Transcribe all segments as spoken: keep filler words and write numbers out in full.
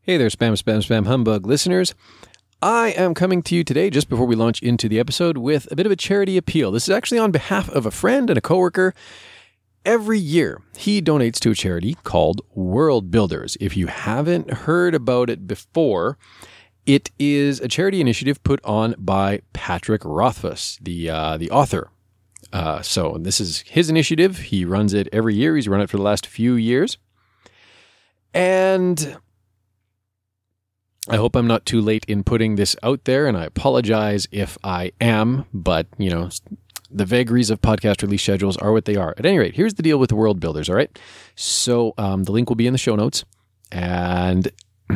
Hey there, Spam, Spam, Spam Humbug listeners. I am coming to you today just before we launch into the episode with a bit of a charity appeal. This is actually on behalf of a friend and a coworker. Every year, he donates to a charity called World Builders. If you haven't heard about it before, it is a charity initiative put on by Patrick Rothfuss, the uh, the author. Uh, so this is his initiative. He runs it every year. He's run it for the last few years. And I hope I'm not too late in putting this out there, and I apologize if I am, but, you know, the vagaries of podcast release schedules are what they are. At any rate, here's the deal with the World Builders, all right? So um, the link will be in the show notes, and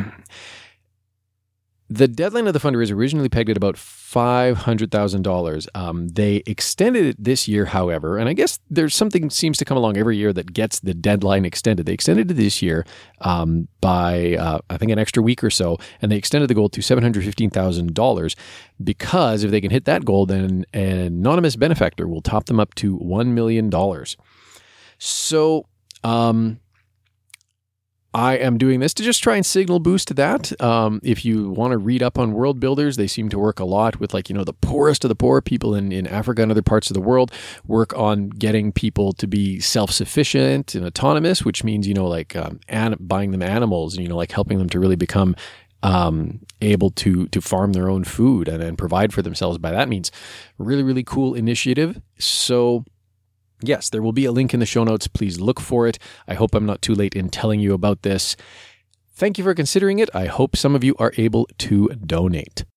the deadline of the fund was originally pegged at about five hundred thousand dollars. Um, they extended it this year, however, and I guess there's something seems to come along every year that gets the deadline extended. They extended it this year um, by, uh, I think, an extra week or so, and they extended the goal to seven hundred fifteen thousand dollars because if they can hit that goal, then an anonymous benefactor will top them up to one million dollars. So, um... I am doing this to just try and signal boost that. Um, if you want to read up on World Builders, they seem to work a lot with, like, you know, the poorest of the poor people in, in Africa and other parts of the world, work on getting people to be self-sufficient and autonomous, which means, you know, like um, an- buying them animals and, you know, like helping them to really become um, able to to farm their own food and, and provide for themselves by that means. Really, really cool initiative. So yes, there will be a link in the show notes. Please look for it. I hope I'm not too late in telling you about this. Thank you for considering it. I hope some of you are able to donate.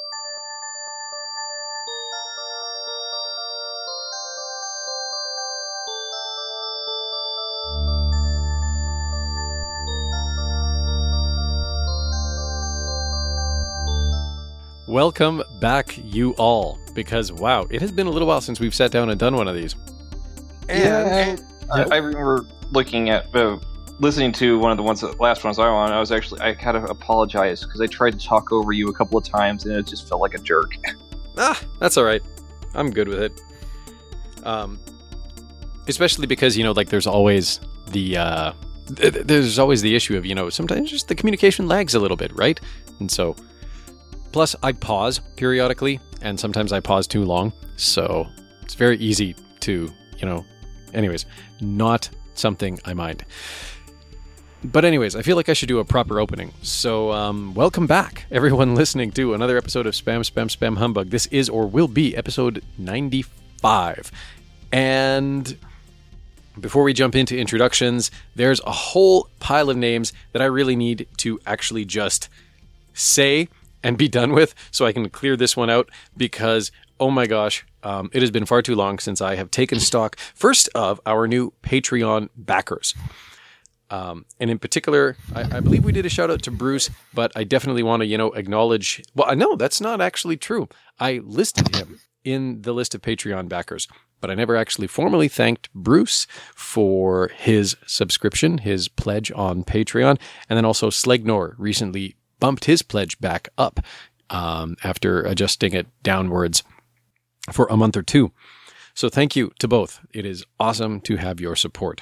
Welcome back, you all, because wow, it has been a little while since we've sat down and done one of these. And yeah, I, I remember looking at, uh, listening to one of the ones, the last ones I were on. I was actually, I kind of apologized because I tried to talk over you a couple of times and it just felt like a jerk. Ah, that's all right. I'm good with it. Um, especially because, you know, like there's always the, uh, th- there's always the issue of, you know, sometimes just the communication lags a little bit, right? And so, plus I pause periodically and sometimes I pause too long. So it's very easy to, you know, anyways, not something I mind. But anyways, I feel like I should do a proper opening. So um, welcome back, everyone listening to another episode of Spam, Spam, Spam Humbug. This is or will be episode ninety-five. And before we jump into introductions, there's a whole pile of names that I really need to actually just say and be done with so I can clear this one out because, oh my gosh, Um, it has been far too long since I have taken stock, first of our new Patreon backers. Um, and in particular, I, I believe we did a shout out to Bruce, but I definitely want to, you know, acknowledge, well, no, that's not actually true. I listed him in the list of Patreon backers, but I never actually formally thanked Bruce for his subscription, his pledge on Patreon. And then also Slegnor recently bumped his pledge back up um, after adjusting it downwards for a month or two. So thank you to both. It is awesome to have your support.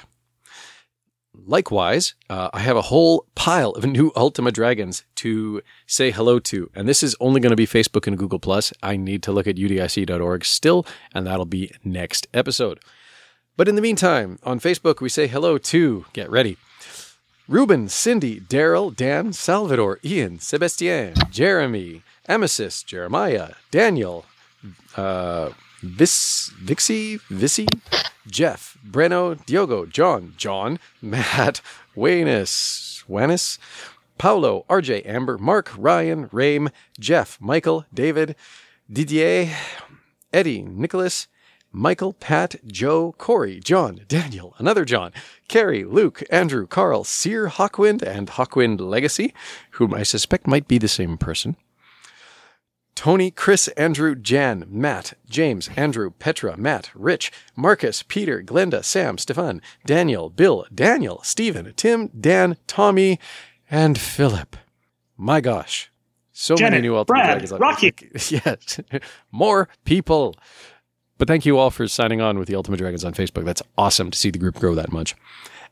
Likewise, uh, I have a whole pile of new Ultima Dragons to say hello to, and this is only going to be Facebook and Google Plus. I need to look at U D I C dot org still, and that'll be next episode. But in the meantime, on Facebook, we say hello to, get ready, Ruben, Cindy, Daryl, Dan, Salvador, Ian, Sebastien, Jeremy, Amesis, Jeremiah, Daniel, Uh, Vis, Vixie, Vissy, Jeff, Breno, Diogo, John, John, Matt, Waynus, Wanis, Paulo, R J, Amber, Mark, Ryan, Rame, Jeff, Michael, David, Didier, Eddie, Nicholas, Michael, Pat, Joe, Corey, John, Daniel, another John, Carrie, Luke, Andrew, Carl, Sear, Hawkwind, and Hawkwind Legacy, whom I suspect might be the same person. Tony, Chris, Andrew, Jan, Matt, James, Andrew, Petra, Matt, Rich, Marcus, Peter, Glenda, Sam, Stefan, Daniel, Bill, Daniel, Stephen, Tim, Dan, Tommy, and Philip. My gosh. So Janet, many new Ultimate Brad, Dragons. Rocky. Yes. More people. But thank you all for signing on with the Ultimate Dragons on Facebook. That's awesome to see the group grow that much.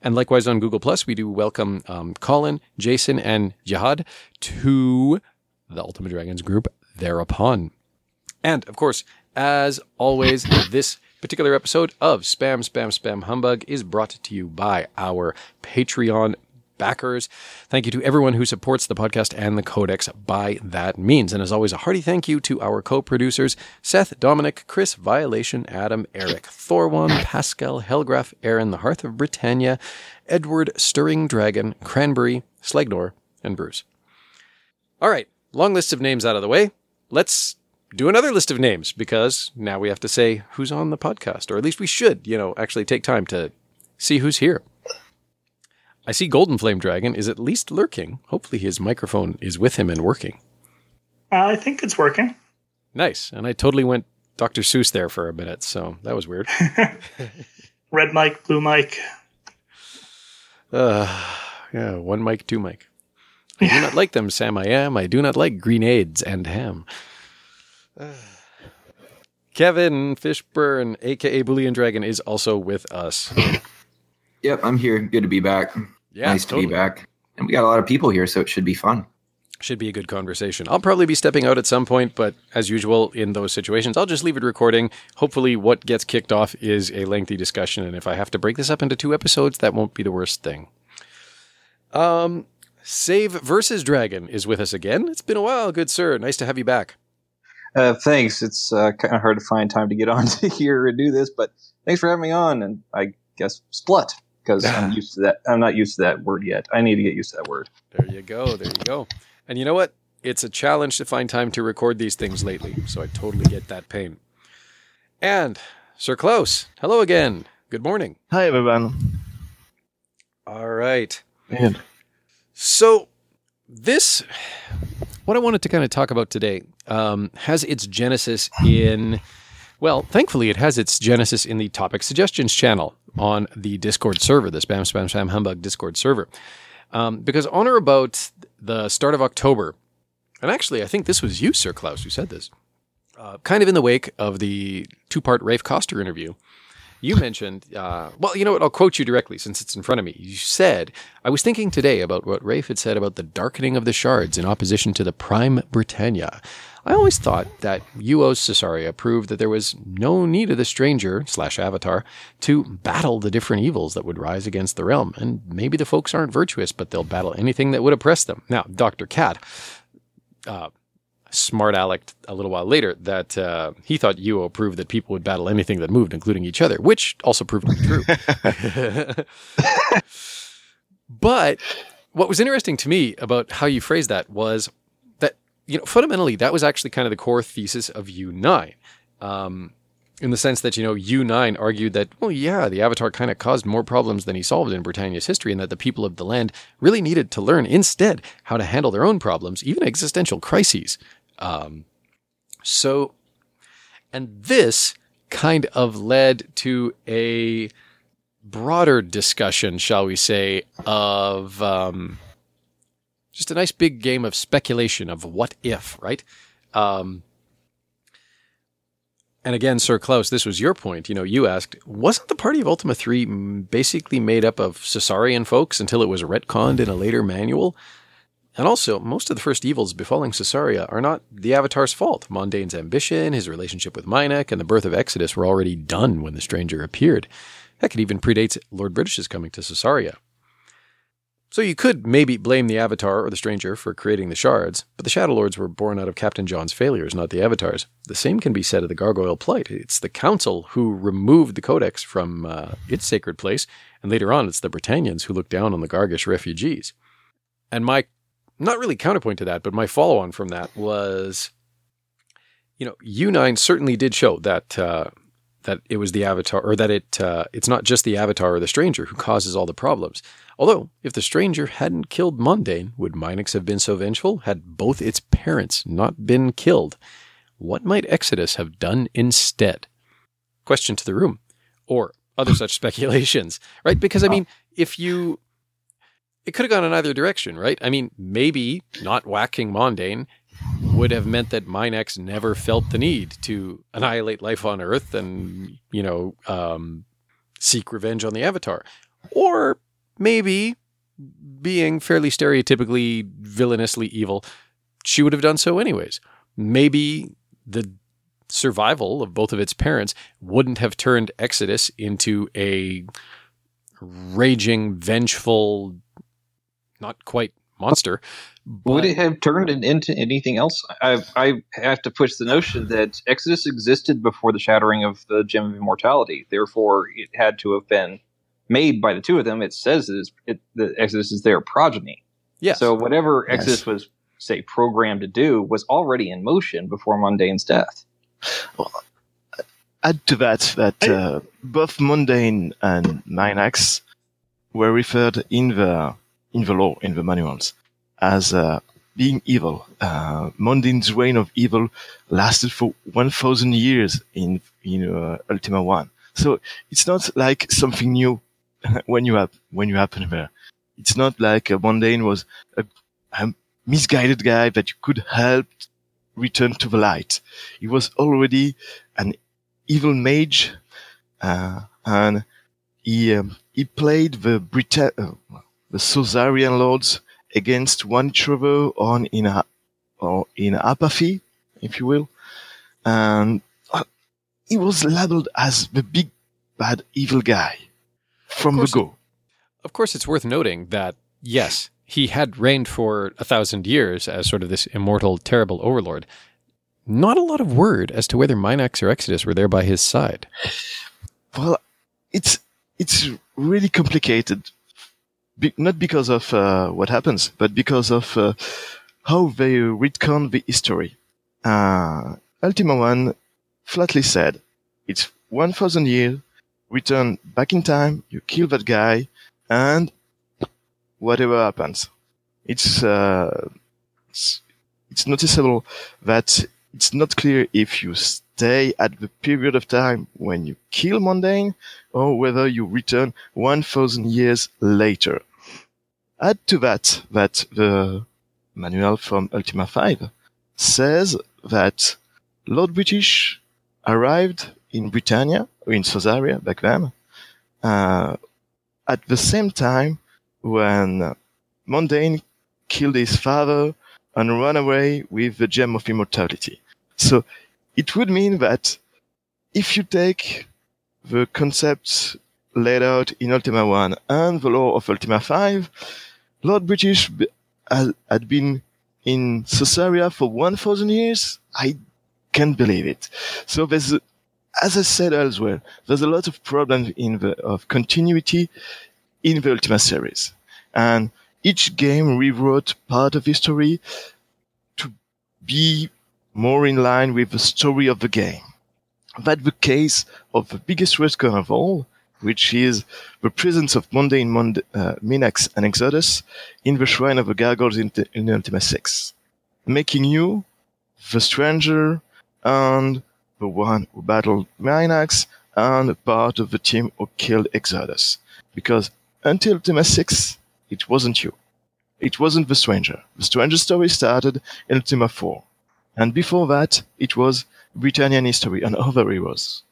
And likewise on Google Plus, we do welcome um, Colin, Jason, and Jihad to the Ultimate Dragons group thereupon. And of course, as always, this particular episode of Spam, Spam, Spam Humbug is brought to you by our Patreon backers. Thank you to everyone who supports the podcast and the Codex by that means. And as always, a hearty thank you to our co-producers, Seth, Dominic, Chris, Violation, Adam, Eric, Thorwan, Pascal, Helgraf, Aaron, the Hearth of Britannia, Edward, Stirring Dragon, Cranberry, Slegnor, and Bruce. All right, long list of names out of the way. Let's do another list of names, because now we have to say who's on the podcast, or at least we should, you know, actually take time to see who's here. I see Golden Flame Dragon is at least lurking. Hopefully his microphone is with him and working. Uh, I think it's working. Nice. And I totally went Doctor Seuss there for a minute, so that was weird. Red mic, blue mic. Uh, yeah, one mic, two mic. I do not like them, Sam I am. I do not like grenades and ham. Uh. Kevin Fishburne, a k a. Boolean Dragon, is also with us. Yep, I'm here. Good to be back. Yeah, nice totally. to be back. And we got a lot of people here, so it should be fun. Should be a good conversation. I'll probably be stepping out at some point, but as usual in those situations, I'll just leave it recording. Hopefully what gets kicked off is a lengthy discussion, and if I have to break this up into two episodes, that won't be the worst thing. Um, Save versus Dragon is with us again. It's been a while, good sir. Nice to have you back. Uh, thanks. It's uh, kind of hard to find time to get on to here and do this, but thanks for having me on, and I guess splut. Because I'm used to that. I'm not used to that word yet. I need to get used to that word. There you go. There you go. And you know what? It's a challenge to find time to record these things lately. So I totally get that pain. And Sir Klaus, hello again. Good morning. Hi, everyone. All right. Man. So this, what I wanted to kind of talk about today, um, has its genesis in, well, thankfully it has its genesis in the Topic Suggestions channel on the Discord server, the Spam, Spam, Spam Humbug Discord server. Um, because on or about the start of October, and actually I think this was you, Sir Klaus, who said this, uh, kind of in the wake of the two-part Rafe Koster interview, you mentioned, uh, well, you know what, I'll quote you directly since it's in front of me. You said, I was thinking today about what Rafe had said about the darkening of the shards in opposition to the Prime Britannia. I always thought that U O's Caesarea proved that there was no need of the stranger slash avatar to battle the different evils that would rise against the realm. And maybe the folks aren't virtuous, but they'll battle anything that would oppress them. Now, Doctor Cat, uh, smart alecked a little while later that uh, he thought U O proved that people would battle anything that moved, including each other, which also proved to be true. But what was interesting to me about how you phrased that was that, you know, fundamentally, that was actually kind of the core thesis of U nine. Um, in the sense that, you know, U nine argued that, well, yeah, the Avatar kind of caused more problems than he solved in Britannia's history, and that the people of the land really needed to learn instead how to handle their own problems, even existential crises. Um, so, and this kind of led to a broader discussion, shall we say, of um, just a nice big game of speculation of what if, right? Um, and again, Sir Klaus, this was your point. You know, you asked, wasn't the party of Ultima three basically made up of Caesarian folks until it was retconned in a later manual? And also, most of the first evils befalling Caesarea are not the Avatar's fault. Mondaine's ambition, his relationship with Minek, and the birth of Exodus were already done when the stranger appeared. Heck, it even predates Lord British's coming to Caesarea. So you could maybe blame the Avatar or the stranger for creating the shards, but the Shadow Lords were born out of Captain John's failures, not the Avatars. The same can be said of the Gargoyle Plight. It's the Council who removed the Codex from uh, its sacred place, and later on it's the Britannians who looked down on the Gargish refugees. And my, not really counterpoint to that, but my follow-on from that was, you know, U nine certainly did show that uh, that it was the Avatar, or that it uh, it's not just the Avatar or the stranger who causes all the problems. Although, if the stranger hadn't killed Mondaine, would Minex have been so vengeful? Had both its parents not been killed? What might Exodus have done instead? Question to the room. Or other such speculations, right? Because, I mean, if you... It could have gone in either direction, right? I mean, maybe not whacking Mondaine would have meant that Minex never felt the need to annihilate life on Earth and, you know, um, seek revenge on the Avatar. Or maybe being fairly stereotypically villainously evil, she would have done so anyways. Maybe the survival of both of its parents wouldn't have turned Exodus into a raging, vengeful, not quite monster. But would it have turned it into anything else? I, I have to push the notion that Exodus existed before the shattering of the Gem of Immortality. Therefore, it had to have been made by the two of them. It says it is, it, that Exodus is their progeny. Yes. So whatever Yes. Exodus was, say, programmed to do was already in motion before Mundane's death. Well, add to that that uh, both Mundane and Minax were referred in the in the law, in the manuals, as uh, being evil. Uh, Mundane's reign of evil lasted for one thousand years in in uh, Ultima One. So it's not like something new when you have when you happen there. It's not like uh, Mundane was a, a misguided guy that you could help return to the light. He was already an evil mage, uh, and he um, he played the Brita- uh, the Sozarian lords against one each other on in a, or in apathy, if you will, and uh, he was labeled as the big bad evil guy from the go. Of course, it's worth noting that, yes, he had reigned for a thousand years as sort of this immortal, terrible overlord. Not a lot of word as to whether Minax or Exodus were there by his side. Well, it's it's really complicated, Be- not because of uh, what happens, but because of uh, how they retcon the history. Uh, Ultima One flatly said, it's one thousand years, return back in time, you kill that guy, and whatever happens. It's, uh, it's, it's noticeable that it's not clear if you stay at the period of time when you kill Mundane or whether you return one thousand years later. Add to that that the manual from Ultima five says that Lord British arrived in Britannia, or in Sosaria back then, uh, at the same time when Mundane killed his father and ran away with the Gem of Immortality. So it would mean that if you take the concepts laid out in Ultima One and the lore of Ultima Five, Lord British b- had, had been in Sosaria for one thousand years. I can't believe it. So there's, a, as I said elsewhere, there's a lot of problems in the of continuity in the Ultima series, and each game rewrote part of history to be more in line with the story of the game. That's the case of the biggest retcon of all, which is the presence of Mundane, Mund- uh, Minax, and Exodus in the Shrine of the Gargoyles in, t- in Ultima six, making you the stranger and the one who battled Minax and part of the team who killed Exodus. Because until Ultima six, it wasn't you. It wasn't the stranger. The stranger story started in Ultima four. And before that, it was Britannian history and other heroes.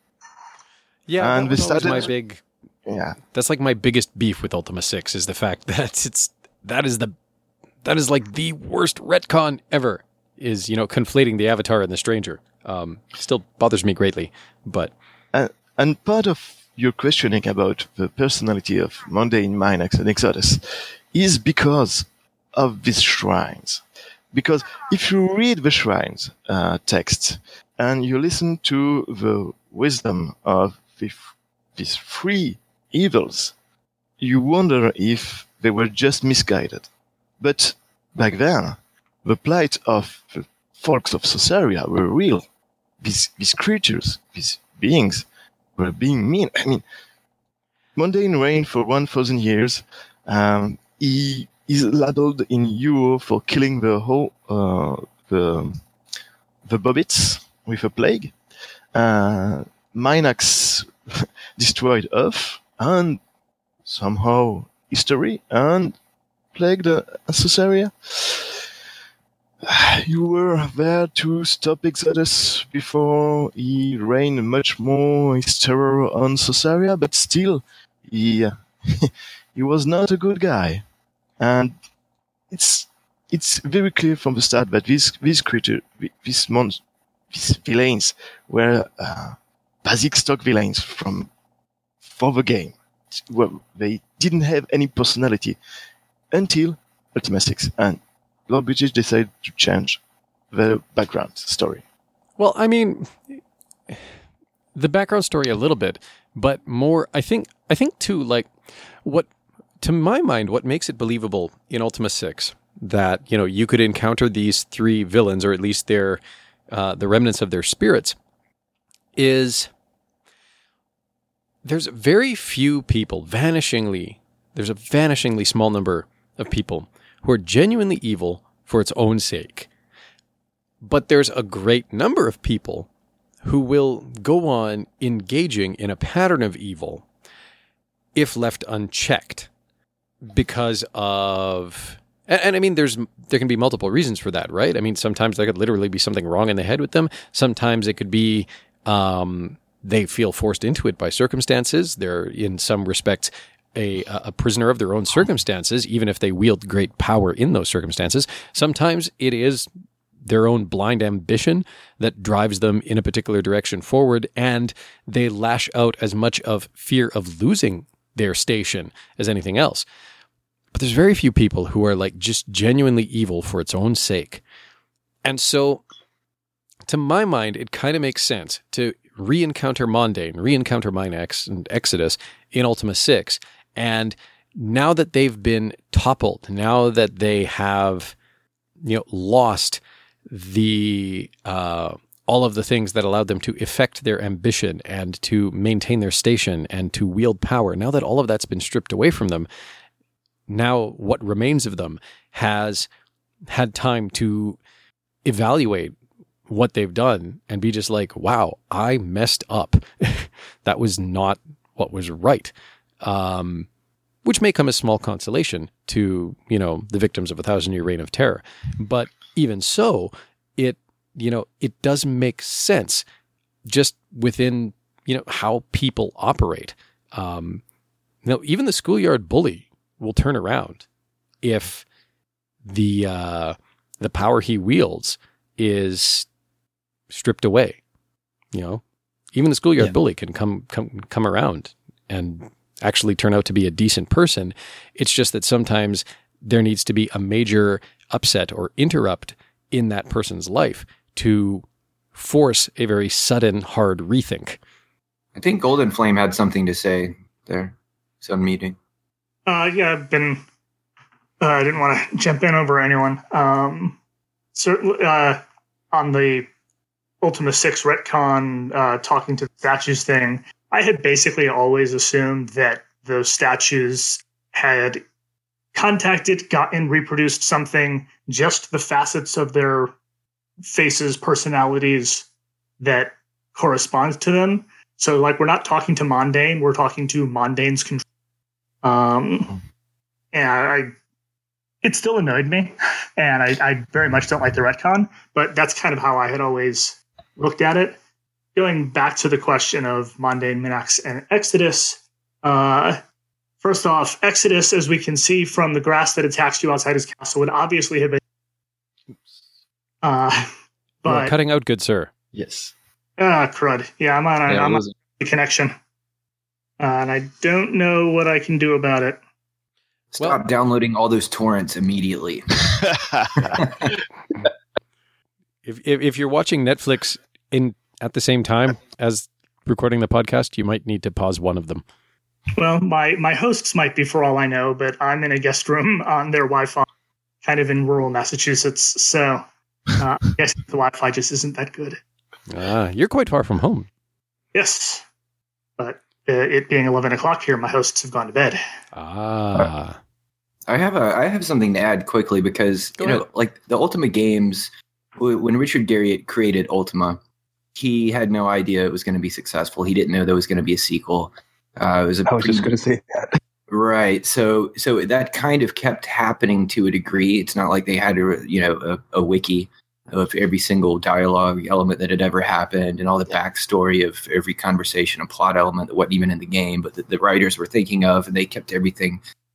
Yeah, And that we was always started- my big... Yeah. That's like my biggest beef with Ultima six is the fact that it's that is the that is like the worst retcon ever. Is, you know, conflating the Avatar and the Stranger. Um, still bothers me greatly, but And, and part of your questioning about the personality of Mundane, Minax, and Exodus is because of these shrines. Because if you read the shrines uh, text and you listen to the wisdom of the, these three evils, you wonder if they were just misguided. But back then, the plight of the folks of Sosaria were real. These, these creatures, these beings, were being mean. I mean, Mundane reigned for one thousand years. Um, he is labeled in Euro for killing the whole uh, the the Bobbits with a plague. Uh, Minax destroyed Earth and somehow history and plagued uh, Sosaria. You were there to stop Exodus before he rained much more his terror on Sosaria, but still he uh, he he was not a good guy, and it's it's very clear from the start that these these creatures, these monsters, these villains were uh, basic stock villains from for the game. Well, they didn't have any personality until Ultima six, and Lord British decided to change the background story. Well, I mean, the background story a little bit, but more, I think, I think too, like, what, to my mind, what makes it believable in Ultima six that, you know, you could encounter these three villains, or at least their, uh, the remnants of their spirits, is there's very few people, vanishingly, there's a vanishingly small number of people who are genuinely evil for its own sake. But there's a great number of people who will go on engaging in a pattern of evil if left unchecked because of... And, and I mean, there's there can be multiple reasons for that, right? I mean, sometimes there could literally be something wrong in the head with them. Sometimes it could be um, they feel forced into it by circumstances. They're, in some respects, a, a prisoner of their own circumstances, even if they wield great power in those circumstances. Sometimes it is their own blind ambition that drives them in a particular direction forward, and they lash out as much of fear of losing their station as anything else. But there's very few people who are like just genuinely evil for its own sake. And so, to my mind, it kind of makes sense to re-encounter Mondain, re-encounter Minax and Exodus in Ultima six. And now that they've been toppled, now that they have, you know, lost the uh, all of the things that allowed them to effect their ambition and to maintain their station and to wield power, now that all of that's been stripped away from them, now what remains of them has had time to evaluate what they've done and be just like, wow, I messed up. That was not what was right. Um, which may come as small consolation to, you know, the victims of a thousand year reign of terror. But even so, it, you know, it does make sense just within, you know, how people operate. Um, you know, even the schoolyard bully will turn around if the, uh, the power he wields is stripped away. You know, even the schoolyard yeah. bully can come, come, come around and actually turn out to be a decent person. It's just that sometimes there needs to be a major upset or interrupt in that person's life to force a very sudden, hard rethink. I think Golden Flame had something to say there. Some meeting. Uh, yeah, I've been. Uh, I didn't want to jump in over anyone. Um, certainly, uh, on the Ultima six retcon, uh, talking to the statues thing, I had basically always assumed that those statues had contacted, gotten, reproduced something, just the facets of their faces, personalities that corresponds to them. So, like, we're not talking to Mondain, we're talking to Mondain's control. Um, and I, it still annoyed me, and I, I very much don't like the retcon, but that's kind of how I had always looked at it. Going back to the question of Mondain, Minax, and Exodus, uh, first off, Exodus, as we can see from the grass that attached you outside his castle, would obviously have been. Uh, but You're cutting out, good sir. Yes. Ah, crud. Yeah, I'm on a, Yeah, I'm on it a connection. Uh, and I don't know what I can do about it. Stop Well- downloading all those torrents immediately. If, if if you're watching Netflix in at the same time as recording the podcast, you might need to pause one of them. Well, my, my hosts might be for all I know, but I'm in a guest room on their Wi-Fi, kind of in rural Massachusetts. So uh, I guess the Wi-Fi just isn't that good. Ah, you're quite far from home. Yes. But uh, it being eleven o'clock here, my hosts have gone to bed. Ah. I have a I have something to add quickly because Go you know, ahead. like the Ultima games, w- when Richard Garriott created Ultima, he had no idea it was going to be successful. He didn't know there was going to be a sequel. Uh, it was a I was just pre- going to say that. Right. So so that kind of kept happening to a degree. It's not like they had a you know a, a wiki of every single dialogue element that had ever happened and all the backstory of every conversation and plot element that wasn't even in the game, but that the writers were thinking of, and they kept everything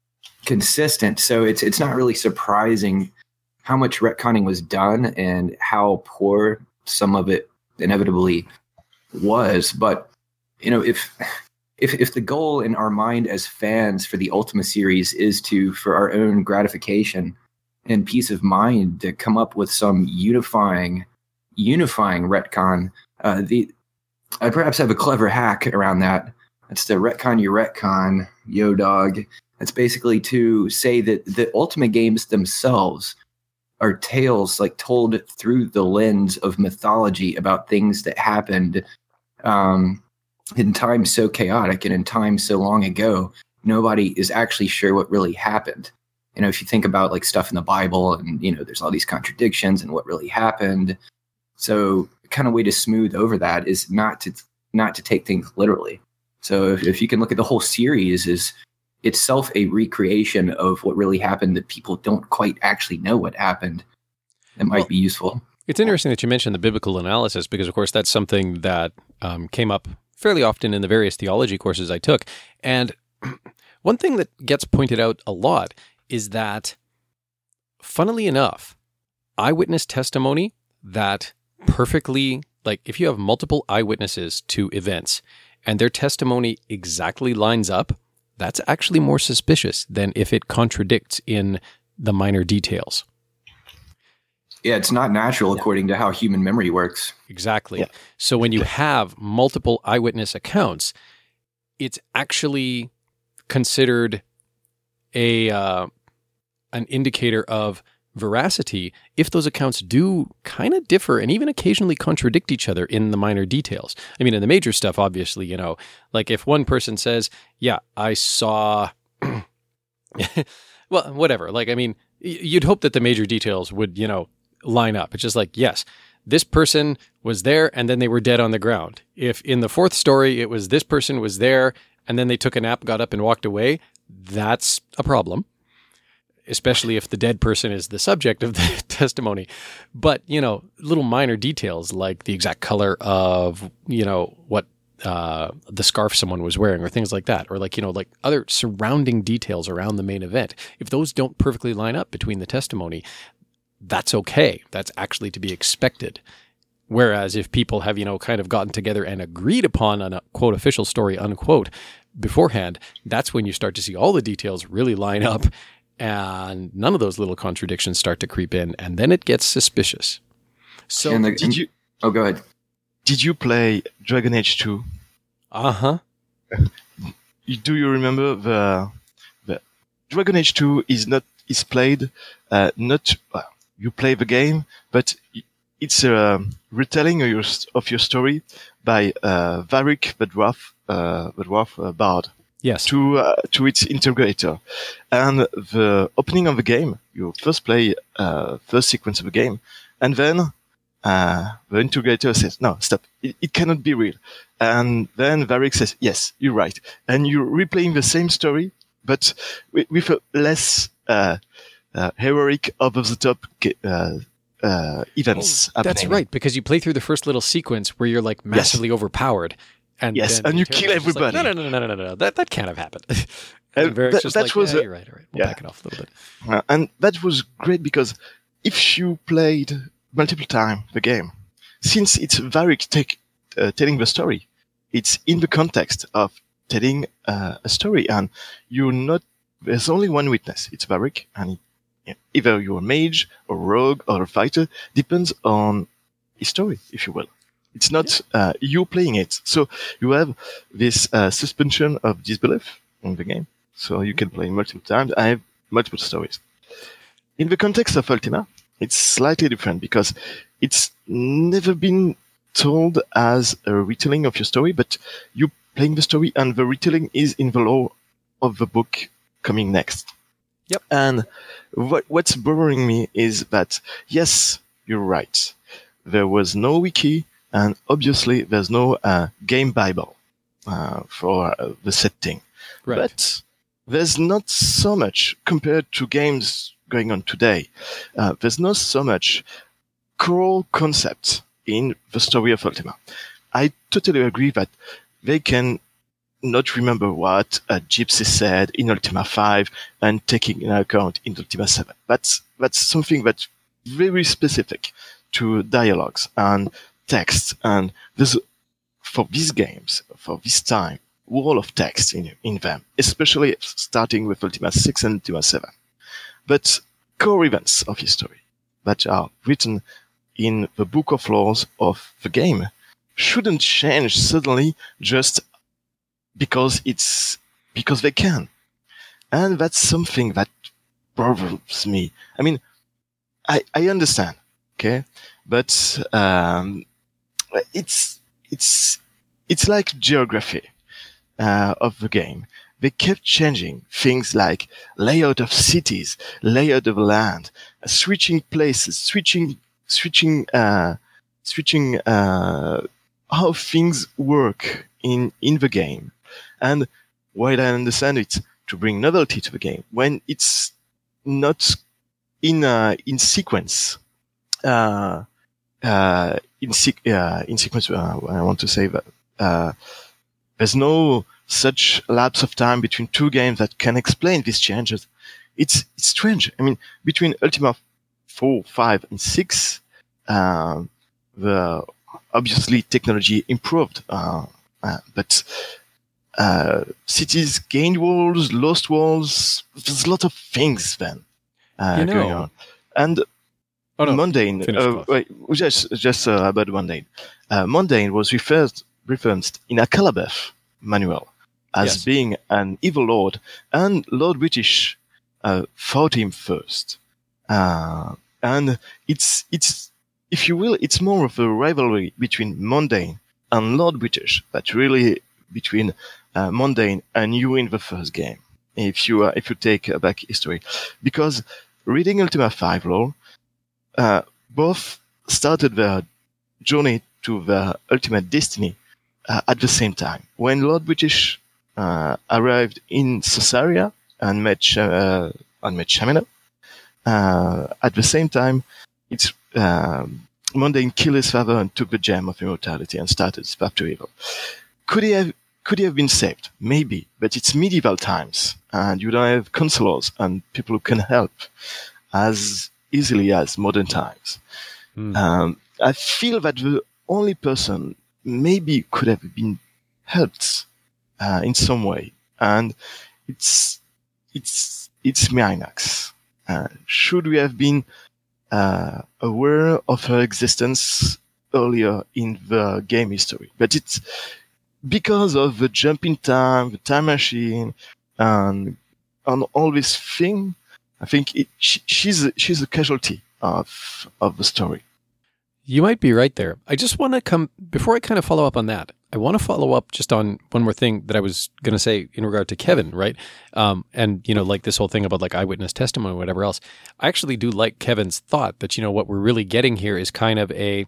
consistent. So it's it's not really surprising how much retconning was done and how poor some of it inevitably was. But you know, if if if the goal in our mind as fans for the Ultima series is to, for our own gratification and peace of mind, to come up with some unifying unifying retcon, uh, the I perhaps have a clever hack around that. That's the retcon your retcon, yo dog. That's basically to say that the Ultima games themselves are tales like told through the lens of mythology about things that happened um, in times so chaotic and in times so long ago, nobody is actually sure what really happened. You know, if you think about like stuff in the Bible and, you know, there's all these contradictions and what really happened. So kind of way to smooth over that is not to not to take things literally. So if, if you can look at the whole series as itself a recreation of what really happened that people don't quite actually know what happened, that might well, be useful. It's interesting that you mentioned the biblical analysis because, of course, that's something that um, came up fairly often in the various theology courses I took. And one thing that gets pointed out a lot is that, funnily enough, eyewitness testimony that perfectly, like if you have multiple eyewitnesses to events and their testimony exactly lines up, that's actually more suspicious than if it contradicts in the minor details. Yeah, it's not natural yeah. according to how human memory works. Exactly. Yeah. So when you have multiple eyewitness accounts, it's actually considered a uh, an indicator of veracity if those accounts do kind of differ and even occasionally contradict each other in the minor details. I mean, in the major stuff, obviously, you know, like if one person says, yeah, I saw, well, whatever. Like, I mean, you'd hope that the major details would, you know, line up. It's just like, yes, this person was there and then they were dead on the ground. If in the fourth story, it was this person was there and then they took a nap, got up and walked away, that's a problem. Especially if the dead person is the subject of the testimony. But, you know, little minor details like the exact color of, you know, what uh, the scarf someone was wearing or things like that. Or like, you know, like other surrounding details around the main event. If those don't perfectly line up between the testimony, that's okay. That's actually to be expected. Whereas if people have, you know, kind of gotten together and agreed upon a quote official story, unquote, beforehand, that's when you start to see all the details really line up. And none of those little contradictions start to creep in, and then it gets suspicious. So, and the, did and, you? Oh, go ahead. Did you play Dragon Age two? Uh huh. Do you remember the the Dragon Age two is not is played uh, not uh, you play the game, but it's a retelling of your of your story by uh, Varric the dwarf, uh, the dwarf uh, bard. Yes. To uh, to its integrator, and the opening of the game, you first play uh, first sequence of the game, and then uh, the integrator says, "No, stop! It, it cannot be real." And then Varric says, "Yes, you're right," and you're replaying the same story, but with, with a less uh, uh, heroic, over the top uh, uh, events. Oh, that's right, because you play through the first little sequence where you're like massively yes. overpowered. And yes, and you kill everybody. Like, no, no, no, no, no, no, no. That that can't have happened. and and that, just that like, was yeah, a, you're right. All right, we'll yeah. back it off a little bit. Uh, and that was great because if you played multiple times the game, since it's Varric take, uh, telling the story, it's in the context of telling uh, a story, and you're not. There's only one witness. It's Varric, and it, either you're a mage or rogue or a fighter, depends on his story, if you will. It's not yeah. uh, you playing it. So you have this uh, suspension of disbelief in the game. So you can play multiple times. I have multiple stories. In the context of Ultima, it's slightly different because it's never been told as a retelling of your story, but you playing the story and the retelling is in the lore of the book coming next. Yep. And what, what's bothering me is that, yes, you're right. There was no wiki. And obviously, there's no uh, game Bible uh, for uh, the setting. Right. But there's not so much compared to games going on today. Uh, there's not so much core concept in the story of Ultima. I totally agree that they can not remember what a gypsy said in Ultima five and taking into account in Ultima seven. That's that's something that's very specific to dialogues and text. And there's, for these games, for this time, wall of text in, in them, especially starting with Ultima six and Ultima seven. But core events of history that are written in the book of laws of the game shouldn't change suddenly just because it's because they can. And that's something that bothers me. I mean, I, I understand, okay? But um, it's it's it's like geography uh, of the game. They kept changing things like layout of cities, layout of land, uh, switching places, switching switching uh, switching uh, how things work in in the game. And while I understand it to bring novelty to the game, when it's not in uh, in sequence, uh, uh, in, se- uh, in sequence, uh, I want to say that uh, there's no such lapse of time between two games that can explain these changes. It's it's strange. I mean, between Ultima four, five, and six, uh, the obviously technology improved, uh, uh, but uh, cities gained walls, lost walls. There's a lot of things then uh, you know, going on, and oh, no. Mundane. Uh, wait, just just uh, about Mundane. Uh, Mundane was referred referenced in a Calabeth manual as yes. being an evil lord, and Lord British uh, fought him first. Uh, and it's it's if you will, it's more of a rivalry between Mundane and Lord British, but really between uh, Mundane and you in the first game. If you uh, if you take uh, back history, because reading Ultima five lore, uh, both started their journey to their ultimate destiny uh, at the same time. When Lord British uh, arrived in Caesarea and met uh, and met Shamina, uh, at the same time, it's um, Mundane killed his father and took the gem of immortality and started his path to evil. Could he have could he have been saved? Maybe, but it's medieval times, and you don't have counselors and people who can help as easily as modern times. Mm. Um, I feel that the only person maybe could have been helped uh, in some way, and it's it's it's Myrnax. Uh, should we have been uh, aware of her existence earlier in the game history? But it's because of the jump in time, the time machine, and on all this thing. I think it, she, she's a, she's a casualty of of the story. You might be right there. I just want to come before I kind of follow up on that. I want to follow up just on one more thing that I was going to say in regard to Kevin, right? Um, and you know, like this whole thing about like eyewitness testimony, or whatever else. I actually do like Kevin's thought that you know what we're really getting here is kind of a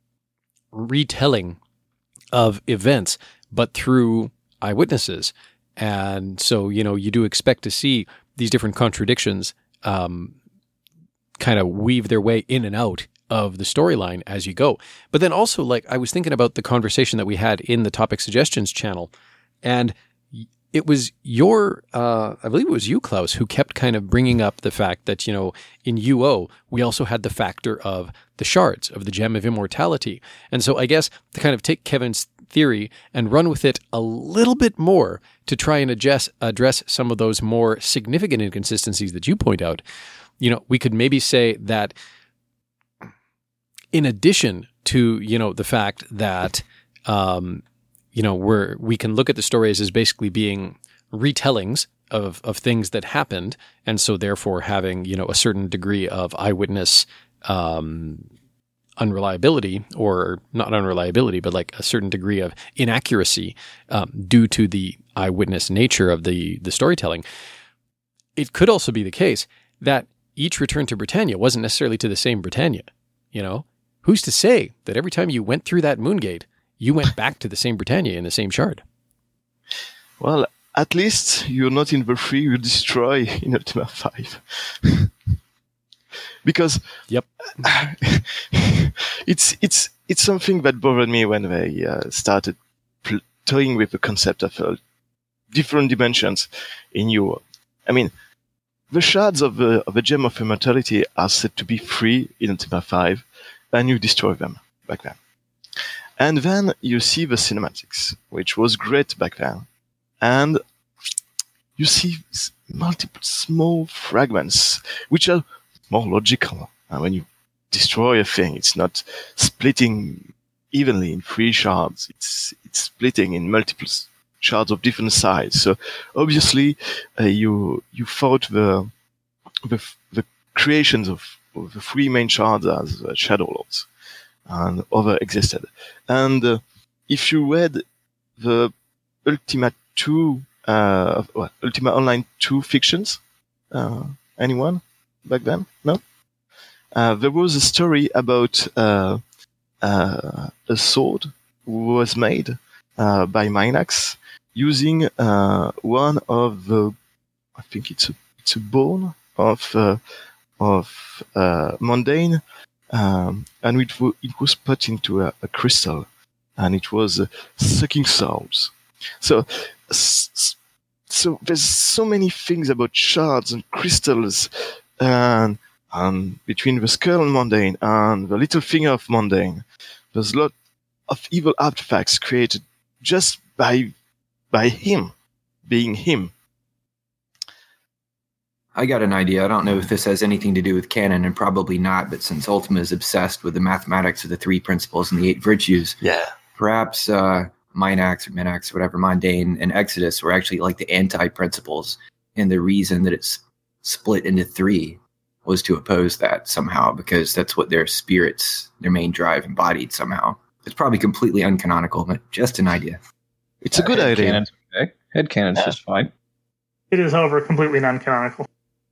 retelling of events, but through eyewitnesses. And so, you know, you do expect to see these different contradictions um, kind of weave their way in and out of the storyline as you go. But then also, like, I was thinking about the conversation that we had in the topic suggestions channel, and it was your, uh, I believe it was you, Klaus, who kept kind of bringing up the fact that, you know, in U O, we also had the factor of the shards, of the Gem of Immortality. And so I guess to kind of take Kevin's theory and run with it a little bit more to try and address, address some of those more significant inconsistencies that you point out, you know, we could maybe say that in addition to, you know, the fact that, um, you know, we're, we can look at the stories as basically being retellings of, of things that happened. And so therefore having, you know, a certain degree of eyewitness, um, unreliability, or not unreliability, but like a certain degree of inaccuracy, um, due to the eyewitness nature of the, the storytelling. It could also be the case that each return to Britannia wasn't necessarily to the same Britannia, you know? Who's to say that every time you went through that moon gate, you went back to the same Britannia in the same shard? Well, at least you're not in the free you destroy in Ultima five. Because yep, it's it's it's something that bothered me when they uh, started pl- toying with the concept of uh, different dimensions in you. I mean, the shards of the, of the Gem of Immortality are said to be free in Ultima five, and you destroy them back then. And then you see the cinematics, which was great back then. And you see multiple small fragments, which are more logical. And when you destroy a thing, it's not splitting evenly in three shards. It's it's splitting in multiple shards of different size. So obviously, uh, you you fought the the the creations of, of the three main shards as uh, Shadow Lords, and other existed. And uh, if you read the Ultima two, uh, well, Ultima Online two fictions, uh, anyone back then? No. Uh, there was a story about uh, uh, a sword was made uh, by Minax using uh, one of the, I think it's a, it's a bone of uh, of uh, Mundane, um, and it, w- it was put into a, a crystal, and it was uh, sucking souls. So, so there's so many things about shards and crystals, and and between the skull and Mundane and the little finger of Mundane, there's a lot of evil artifacts created just by by him, being him. I got an idea. I don't know if this has anything to do with canon, and probably not, but since Ultima is obsessed with the mathematics of the three principles and the eight virtues, Yeah. perhaps uh, Minax or Minax, whatever, Mundane, and Exodus were actually like the anti-principles, and the reason that it's split into three was to oppose that somehow, because that's what their spirits, their main drive, embodied somehow. It's probably completely uncanonical, but just an idea. It's a good idea. Headcanon's okay. Headcanon's Yeah. just fine. It is, however, completely non-canonical.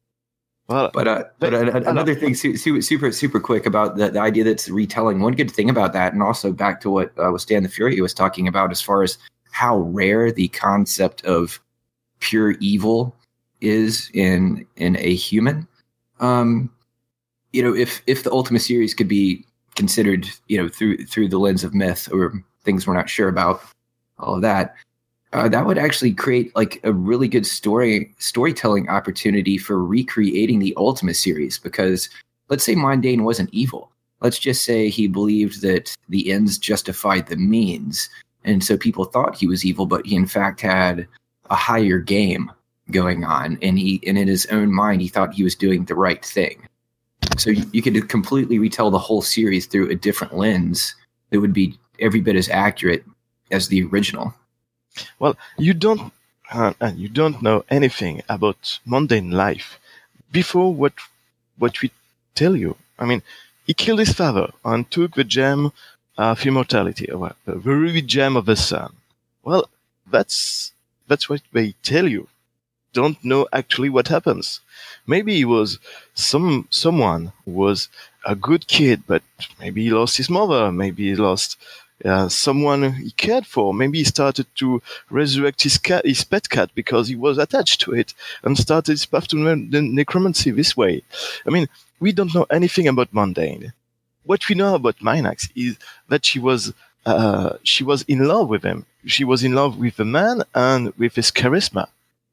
Well, But uh, but uh, another thing, su- su- super super quick about the, the idea that's retelling. One good thing about that, and also back to what uh, was Stan the Fury was talking about, as far as how rare the concept of pure evil is in in a human. Um, you know, if if the Ultima series could be considered, you know, through through the lens of myth or things we're not sure about, all of that. Uh, that would actually create like a really good story storytelling opportunity for recreating the Ultima series, because let's say Mundane wasn't evil. Let's just say he believed that the ends justified the means. And so people thought he was evil, but he in fact had a higher game going on. And he, and in his own mind, he thought he was doing the right thing. So you, you could completely retell the whole series through a different lens that would be every bit as accurate as the original. Well, you don't, uh, and you don't know anything about mundane life before what what we tell you. I mean, he killed his father and took the gem of immortality, or the ruby gem of the sun. Well, that's that's what they tell you. Don't know actually what happens. Maybe he was some someone who was a good kid, but maybe he lost his mother. Maybe he lost. Uh, someone he cared for. Maybe he started to resurrect his cat, his pet cat, because he was attached to it, and started his path to ne- the necromancy this way. I mean, we don't know anything about Mundane. What we know about Minax is that she was uh, she was in love with him. She was in love with the man and with his charisma,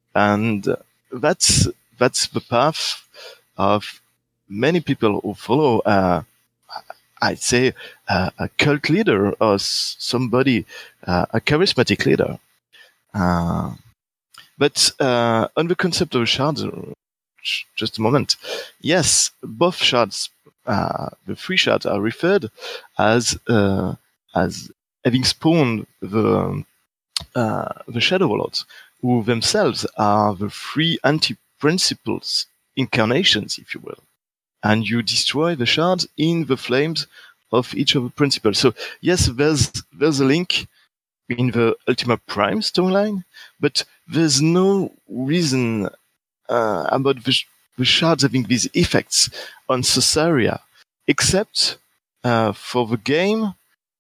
and uh, that's that's the path of many people who follow. Uh, I'd say uh, a cult leader or s- somebody, uh, a charismatic leader. Uh, but uh, on the concept of shards, sh- just a moment. Yes, both shards, uh, the three shards, are referred as uh, as having spawned the uh, the Shadow Lords, who themselves are the three anti-principles incarnations, if you will. And you destroy the shards in the flames of each of the principles. So yes, there's there's a link in the Ultima Prime storyline, but there's no reason uh, about the, sh- the shards having these effects on Sosaria, except uh, for the game,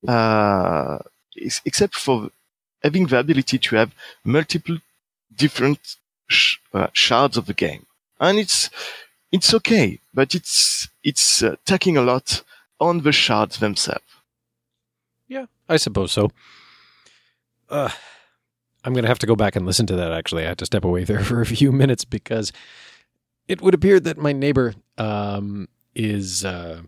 uh, ex- except for having the ability to have multiple different sh- uh, shards of the game, and it's It's okay, but it's it's uh, tacking a lot on the shards themselves. Yeah, I suppose so. Uh, I'm going to have to go back and listen to that, actually. I had to step away there for a few minutes because it would appear that my neighbor um, is... Uh,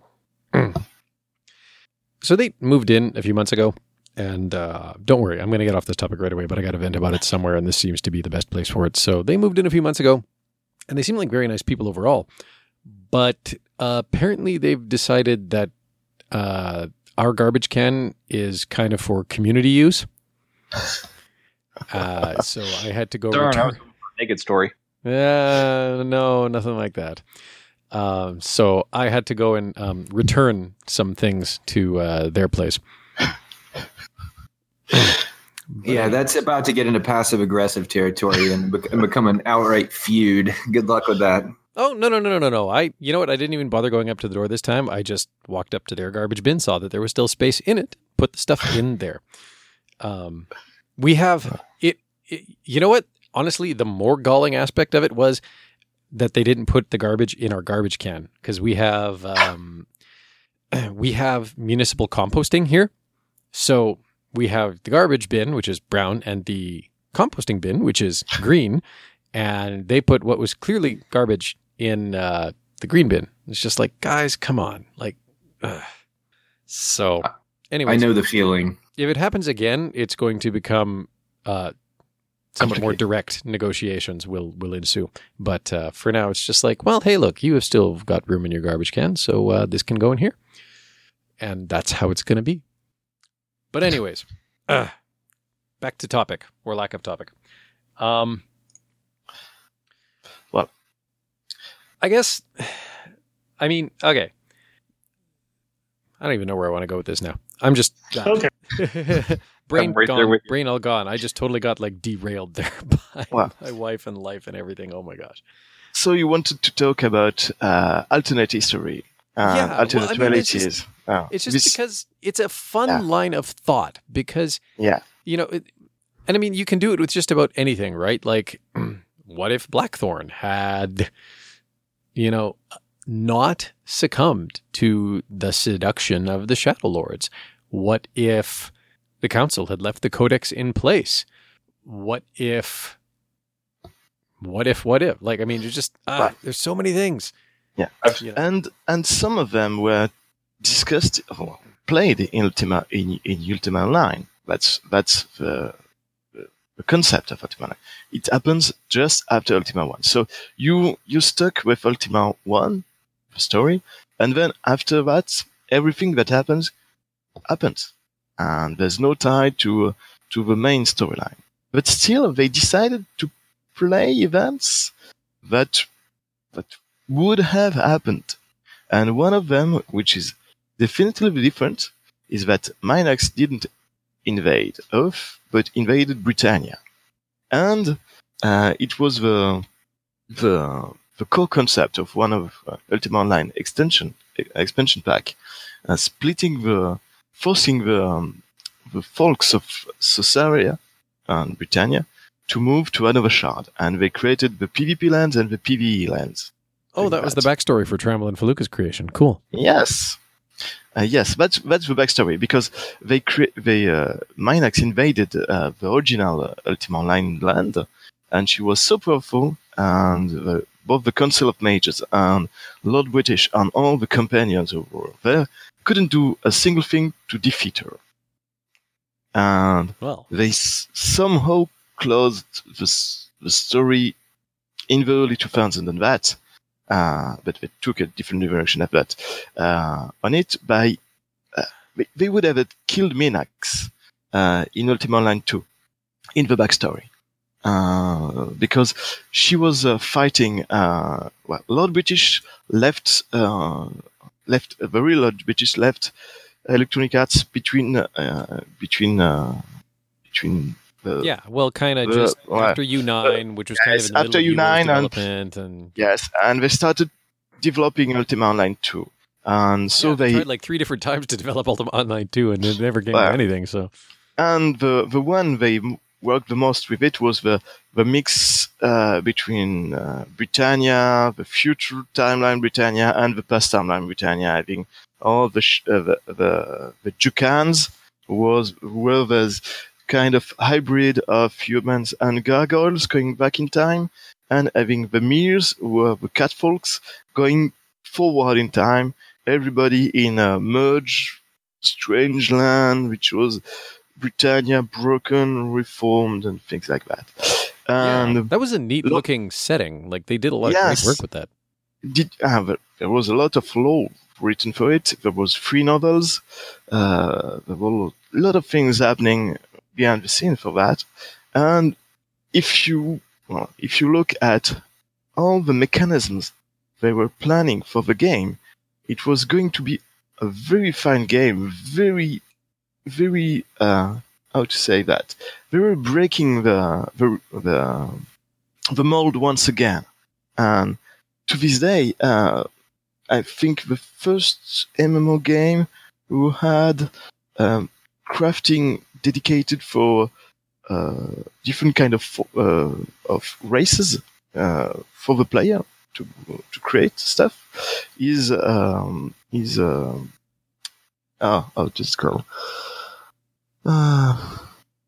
so they moved in a few months ago, and uh, don't worry, I'm going to get off this topic right away, but I got to vent about it somewhere, and this seems to be the best place for it. So they moved in a few months ago, and they seem like very nice people overall. But uh, apparently they've decided that uh, our garbage can is kind of for community use. Uh, so I had to go Darn, I return. was looking for a naked story. Uh, no, nothing like that. Um, so I had to go and um, return some things to uh, their place. Yeah, that's about to get into passive aggressive territory and, bec- and become an outright feud. Good luck with that. Oh, no, no, no, no, no, no. I, you know what? I didn't even bother going up to the door this time. I just walked up to their garbage bin, saw that there was still space in it, put the stuff in there. Um, we have it, it, you know what? Honestly, the more galling aspect of it was that they didn't put the garbage in our garbage can because we have, um, we have municipal composting here. So we have the garbage bin, which is brown, and the composting bin, which is green. And they put what was clearly garbage in uh, the green bin. It's just like, guys, come on. Like, ugh. So anyway, I know the feeling. If it happens again, it's going to become uh, somewhat more direct negotiations will, will ensue. But uh, for now, it's just like, well, hey, look, you have still got room in your garbage can, so uh, this can go in here. And that's how it's going to be. But anyways, uh, back to topic, or lack of topic. Um, well, I guess, I mean, okay. I don't even know where I want to go with this now. I'm just... Uh, Okay. brain right there gone, with you. brain all gone. I just totally got like derailed there by Wow. my wife and life and everything. Oh my gosh. So you wanted to talk about uh, alternate history, uh, Yeah, well, alternate I mean, it's realities. just- Oh, It's just this- because it's a fun Yeah. line of thought because, yeah, you know, it, and I mean, you can do it with just about anything, right? Like, what if Blackthorn had, you know, not succumbed to the seduction of the Shadow Lords? What if the council had left the codex in place? What if, what if, what if? Like, I mean, there's just, ah, Right. there's so many things. yeah, You know? and and some of them were discussed or played in Ultima in, in Ultima Online. That's that's the, the the concept of Ultima Online. It happens just after Ultima One. So you you stuck with Ultima One story, and then after that, everything that happens happens, and there's no tie to uh, to the main storyline. But still, they decided to play events that that would have happened, and one of them, which is definitively different, is that Minax didn't invade Earth, but invaded Britannia, and uh, it was the the the core concept of one of uh, Ultima Online extension expansion pack, uh, splitting the forcing the um, the folks of Sosaria and Britannia to move to another shard, and they created the PvP lands and the PvE lands. Oh, that was the backstory for Trammel and Feluca's creation. Cool. Yes. Uh, yes, that's that's the backstory, because they cre- they uh, Minax invaded uh, the original uh, Ultima Online land, and she was so powerful, and uh, both the Council of Mages and Lord British and all the companions who were there couldn't do a single thing to defeat her. And Well, they s- somehow closed the, s- the story in the early two thousands and that, uh, but they took a different direction after that, uh, on it by, uh, they, they would have killed Minax, uh, in Ultima Online two, in the backstory. Uh, because she was uh, fighting, uh, well, Lord British left, uh, left, uh, the real Lord British left Electronic Arts between, uh, between, uh, between, uh, yeah. Well, kind of the- just well, after U nine, which was kind yes, of in the after middle U nine of and- Heroes development, and yes, and they started developing Ultima Online two. And so yeah, they, tried like three different times to develop Ultima Online two, and it never came Well, to anything. So and the the one they m- worked the most with it was the the mix uh, between uh, Britannia, the future timeline Britannia, and the past timeline Britannia, having all the sh- uh, the the the Jukans was were those kind of hybrid of humans and gargoyles going back in time, and having the Mears, who are the catfolks, going forward in time. Everybody in a merged, strange land, which was Britannia broken, reformed, and things like that. And yeah, that was a neat lo- looking setting. Like they did a lot yes, of great work with that. Did uh, there was a lot of lore written for it. There was three novels. Uh, there were a lot of things happening behind the scene for that. And if you well, if you look at all the mechanisms they were planning for the game, it was going to be a very fine game. Very, very uh, how to say that? They were breaking the the the, the mold once again. And to this day, uh, I think the first M M O game who had um, crafting dedicated for uh, different kind of uh, of races uh, for the player to to create stuff is um, is uh, oh oh just go uh,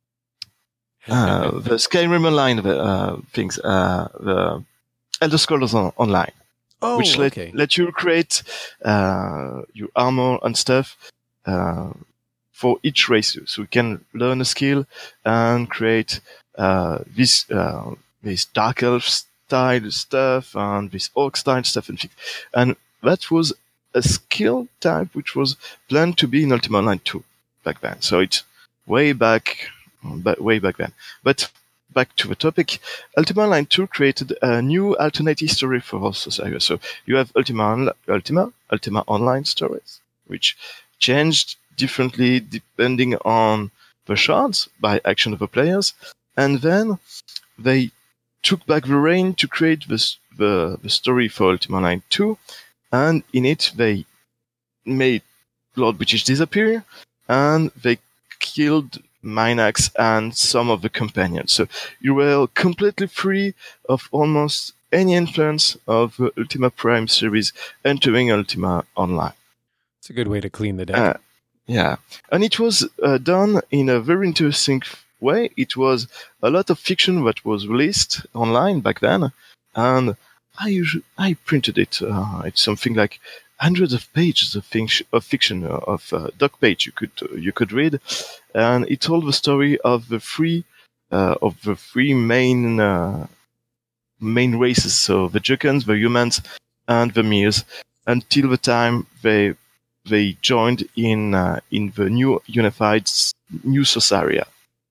uh, the Skyrim Online uh, things uh, the Elder Scrolls on, Online. Oh, which let, okay. let you create uh, your armor and stuff uh, for each race. So you can learn a skill and create uh, this uh, this dark elf style stuff and this orc style stuff and things. And that was a skill type which was planned to be in Ultima Online two back then. So it's way back, way back then. But back to the topic, Ultima Online two created a new alternate history for Society. So you have Ultima, Ultima, Ultima Online stories, which changed differently depending on the shards by action of the players. And then they took back the reign to create the, the, the story for Ultima Online two. And in it, they made Lord British disappear, and they killed Minax and some of the companions. So you were completely free of almost any influence of the Ultima Prime series entering Ultima Online. It's a good way to clean the deck. Uh, yeah. And it was uh, done in a very interesting way. It was a lot of fiction that was released online back then. And I usually, I printed it. Uh, it's something like hundreds of pages of, fiction, of fiction, uh, of uh, doc page you could uh, you could read, and it told the story of the three uh, of the three main uh, main races, so the Jukans, the humans, and the Mears, until the time they they joined in uh, in the new unified new Sosaria,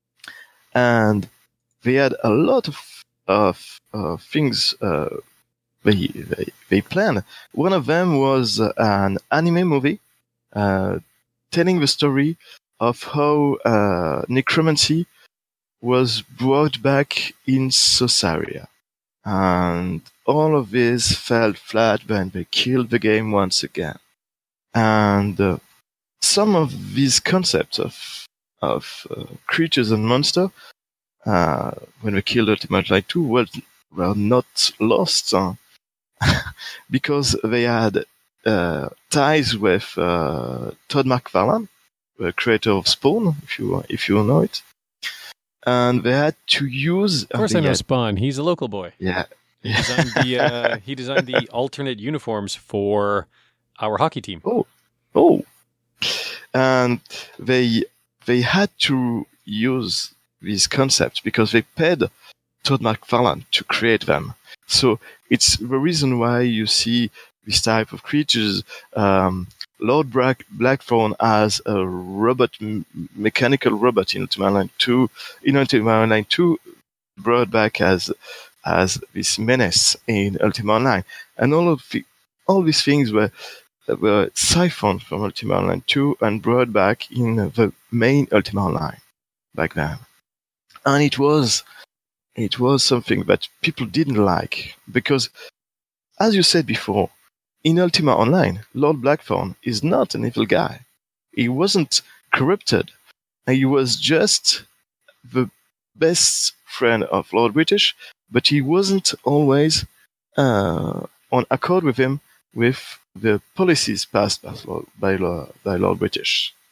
and they had a lot of of uh, things. Uh, They, they, they planned. One of them was uh, an anime movie uh, telling the story of how uh, necromancy was brought back in Sosaria. And all of this fell flat when they killed the game once again. And uh, some of these concepts of, of uh, creatures and monsters, uh, when they killed Ultima Online two, were, were not lost. Uh, because they had uh, ties with uh, Todd McFarlane, the creator of Spawn, if you if you know it, and they had to use. Of course, I know had, Spawn. He's a local boy. Yeah, he designed the uh, he designed the alternate uniforms for our hockey team. Oh, oh, and they they had to use these concepts because they paid Todd McFarlane to create them. So it's the reason why you see this type of creatures. Um, Lord Black, Blackthorn as a robot, m- mechanical robot in Ultima Online two. In Ultima Online two, brought back as as this menace in Ultima Online, and all of the, all these things were were siphoned from Ultima Online two and brought back in the main Ultima Online back then, and it was. It was something that people didn't like because, as you said before, in Ultima Online, Lord Blackthorn is not an evil guy. He wasn't corrupted. He was just the best friend of Lord British, but he wasn't always uh, on accord with him with the policies passed by Lord, by, Lord, by Lord British.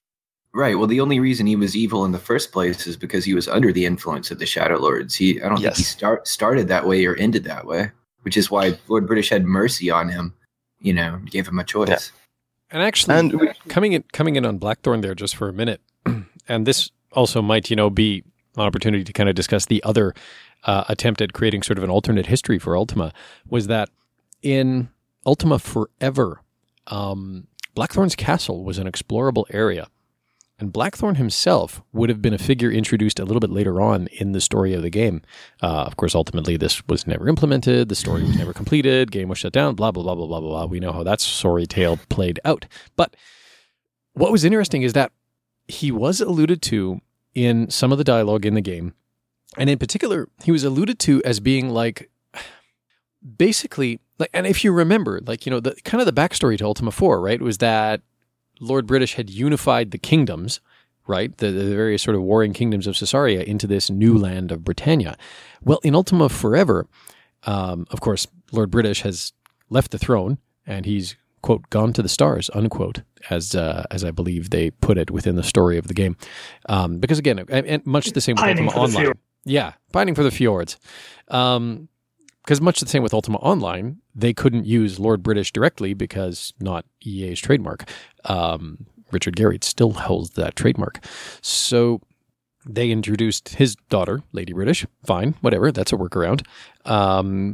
Right. Well, the only reason he was evil in the first place is because he was under the influence of the Shadow Lords. He, I don't Yes. think he start, started that way or ended that way, which is why Lord British had mercy on him, you know, gave him a choice. Yeah. And actually, And we- coming in coming in on Blackthorn there just for a minute, and this also might, you know, be an opportunity to kind of discuss the other uh, attempt at creating sort of an alternate history for Ultima, was that in Ultima Forever, um, Blackthorn's castle was an explorable area. And Blackthorn himself would have been a figure introduced a little bit later on in the story of the game. Uh, of course, ultimately, this was never implemented. The story was never completed. Game was shut down. Blah, blah, blah, blah, blah, blah. We know how that sorry tale played out. But what was interesting is that he was alluded to in some of the dialogue in the game. And in particular, he was alluded to as being like, basically, like, and if you remember, like, you know, the kind of the backstory to Ultima four, right, was that Lord British had unified the kingdoms, right, the, the various sort of warring kingdoms of Caesarea into this new land of Britannia. Well, in Ultima Forever, um, of course, Lord British has left the throne and he's, quote, gone to the stars, unquote, as uh, as I believe they put it within the story of the game. Um, because again, and, and much the same with Pining Ultima for the Online. fjord. Yeah, pining for the fjords. Um, because much the same with Ultima Online, they couldn't use Lord British directly because not E A's trademark. Um, Richard Garriott still holds that trademark. So they introduced his daughter, Lady British. Fine, whatever, that's a workaround. Um,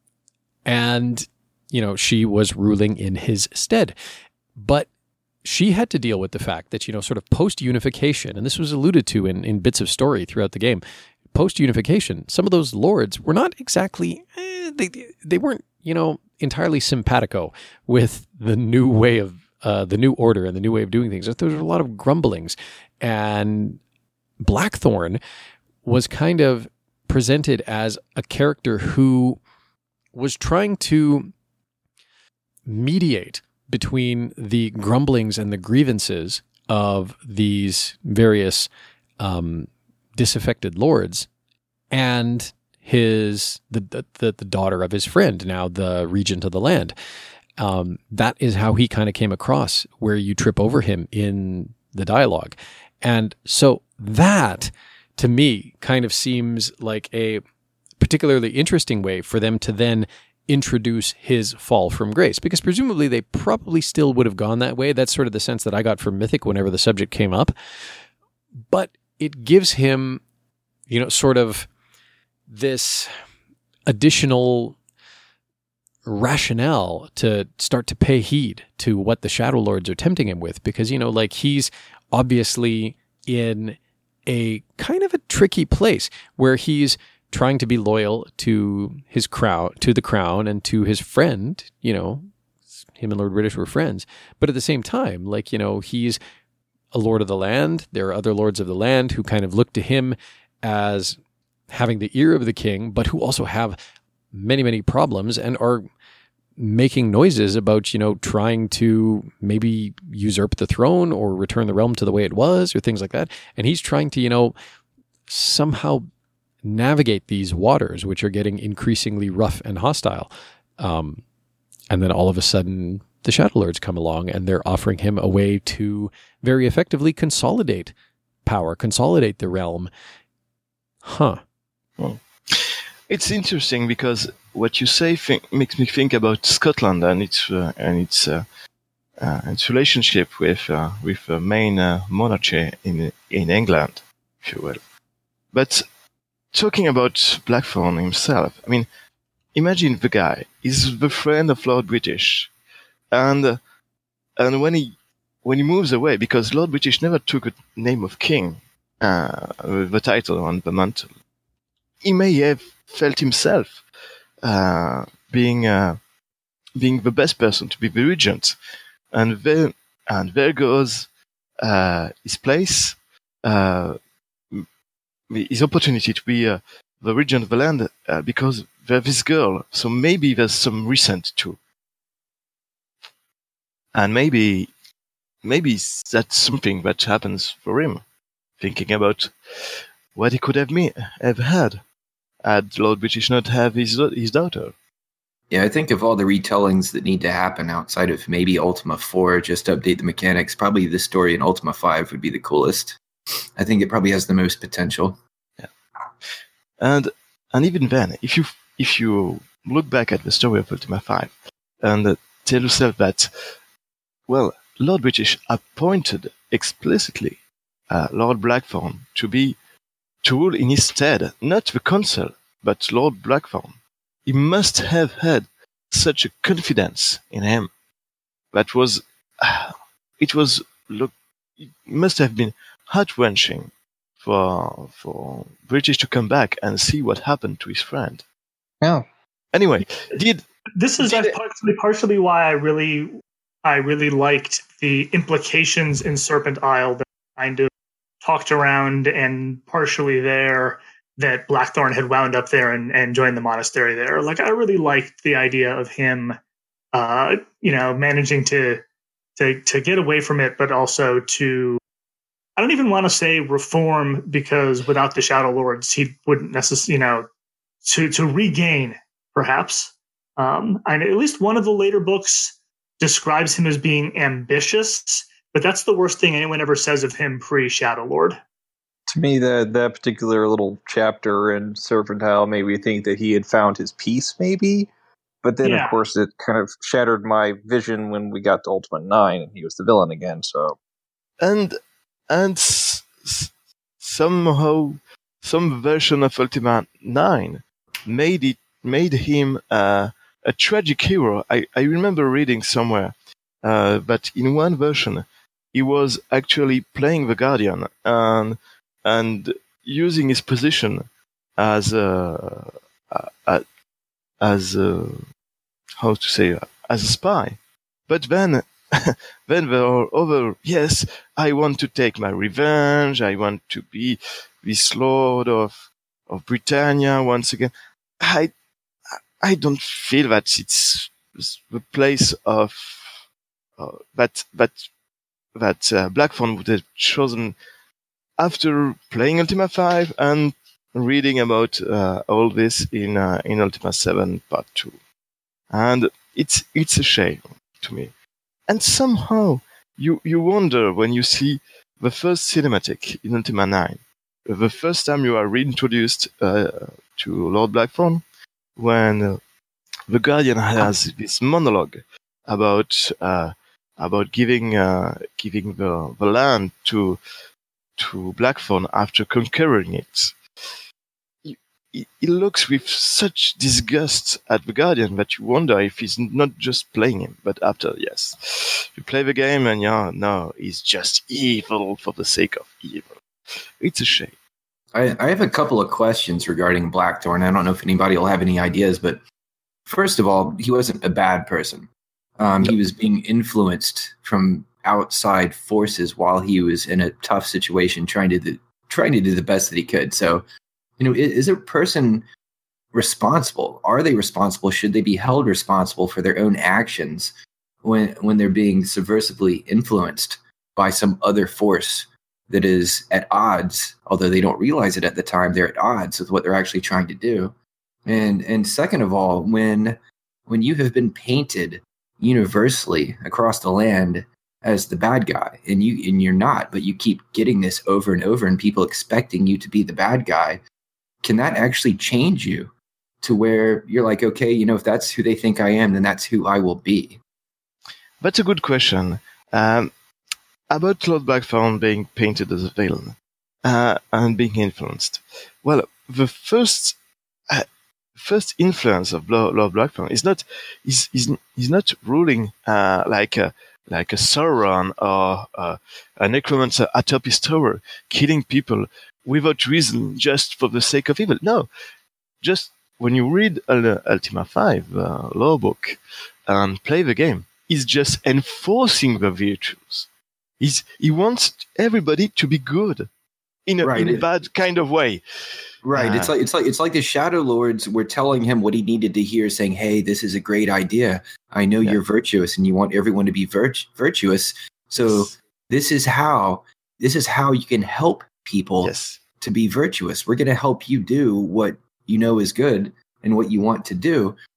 and, you know, she was ruling in his stead. But she had to deal with the fact that, you know, sort of post-unification, and this was alluded to in, in bits of story throughout the game, post-unification, some of those lords were not exactly, eh, they they weren't, you know, entirely simpatico with the new way of, uh, the new order and the new way of doing things. There was a lot of grumblings. And Blackthorn was kind of presented as a character who was trying to mediate between the grumblings and the grievances of these various um, disaffected lords and his the, the the daughter of his friend, now the regent of the land. Um, that is how he kind of came across, where you trip over him in the dialogue. And so that, to me, kind of seems like a particularly interesting way for them to then introduce his fall from grace, because presumably they probably still would have gone that way. That's sort of the sense that I got from Mythic whenever the subject came up. But it gives him, you know, sort of this additional rationale to start to pay heed to what the Shadow Lords are tempting him with, because, you know, like, he's obviously in a kind of a tricky place where he's trying to be loyal to his crown, to the crown, and to his friend. You know, him and Lord British were friends, but at the same time, like, you know, he's a lord of the land. There are other lords of the land who kind of look to him as having the ear of the king, but who also have many, many problems and are making noises about, you know, trying to maybe usurp the throne or return the realm to the way it was, or things like that. And he's trying to, you know, somehow navigate these waters, which are getting increasingly rough and hostile. Um, and then all of a sudden, the Shadow Lords come along and they're offering him a way to very effectively consolidate power, consolidate the realm. Huh. Well, it's interesting because what you say think, makes me think about Scotland and its uh, and its uh, uh, its relationship with uh, with the main uh, monarchy in in England, if you will. But talking about Blackthorn himself, I mean, imagine the guy is the friend of Lord British, and uh, and when he when he moves away, because Lord British never took a name of king, uh, the title on the mantle, he may have felt himself uh, being uh, being the best person to be the regent, and then and there goes uh, his place, uh, his opportunity to be uh, the regent of the land uh, because there's this girl. So maybe there's some resent too, and maybe maybe that's something that happens for him, thinking about what he could have me have had had Lord British not have his his daughter. Yeah, I think of all the retellings that need to happen outside of maybe Ultima four, just to update the mechanics, probably the story in Ultima five would be the coolest. I think it probably has the most potential. Yeah. And and even then, if you if you look back at the story of Ultima five and uh, tell yourself that, well, Lord British appointed explicitly uh, Lord Blackthorn to be to rule in his stead, not the council, but Lord Blackthorn. He must have had such a confidence in him. That was, uh, it was, look, it must have been heart-wrenching for for British to come back and see what happened to his friend. Yeah. Anyway, did This is did it- partially, partially why I really, I really liked the implications in Serpent Isle that kind of talked around and partially there that Blackthorn had wound up there and, and joined the monastery there. Like, I really liked the idea of him, uh, you know, managing to, to, to get away from it, but also to, I don't even want to say reform, because without the Shadow Lords, he wouldn't necessarily, you know, to, to regain perhaps. Um, and at least one of the later books describes him as being ambitious, but that's the worst thing anyone ever says of him pre-Shadow Lord. To me, that that particular little chapter in Serpent Isle made me think that he had found his peace, maybe. But then, Yeah. of course, it kind of shattered my vision when we got to Ultima nine, and he was the villain again. So, and and s- s- somehow some version of Ultima nine made it made him uh, a tragic hero. I, I remember reading somewhere uh, that in one version he was actually playing the Guardian and and using his position as a, a as a, how to say as a spy. But then then there are other, yes, I want to take my revenge, I want to be this Lord of of Britannia once again. I I don't feel that it's the place of uh, that that that uh, Blackthorn would have chosen after playing Ultima five and reading about uh, all this in uh, in Ultima seven Part two. And it's it's a shame to me. And somehow you you wonder when you see the first cinematic in Ultima nine, the first time you are reintroduced uh, to Lord Blackthorn, when uh, the Guardian has this monologue about uh, about giving uh, giving the, the land to to Blackthorn after conquering it. He, he, he looks with such disgust at the Guardian that you wonder if he's not just playing him, but after, yes, you play the game and yeah, no, he's just evil for the sake of evil. It's a shame. I, I have a couple of questions regarding Blackthorn. I don't know if anybody will have any ideas, but first of all, he wasn't a bad person. Um, he was being influenced from outside forces while he was in a tough situation, trying to do, trying to do the best that he could. So, you know, is, is a person responsible? Are they responsible? Should they be held responsible for their own actions when when they're being subversively influenced by some other force that is at odds, although they don't realize it at the time, they're at odds with what they're actually trying to do? And and second of all, when when you have been painted universally across the land as the bad guy, and you and you're not, but you keep getting this over and over, and people expecting you to be the bad guy, can that actually change you to where you're like, okay, you know, if that's who they think I am, then that's who I will be? That's a good question. Um, about Lord Blackthorn being painted as a villain uh, and being influenced. Well, the first uh, first influence of Lord, Lord Blackthorn is not is is is not ruling uh, like a like a Sauron or uh, a necromancer atop his tower, killing people without reason just for the sake of evil. No, just when you read uh, Ultima five uh, lore book and play the game, he's just enforcing the virtues. He's, he wants everybody to be good in a, Right. in a bad kind of way. Right. Uh, it's like it's like it's like the Shadow Lords were telling him what he needed to hear, saying, "Hey, this is a great idea. I know Yeah. you're virtuous, and you want everyone to be virt- virtuous. So this is how this is how you can help people Yes. to be virtuous. We're going to help you do what you know is good and what you want to do."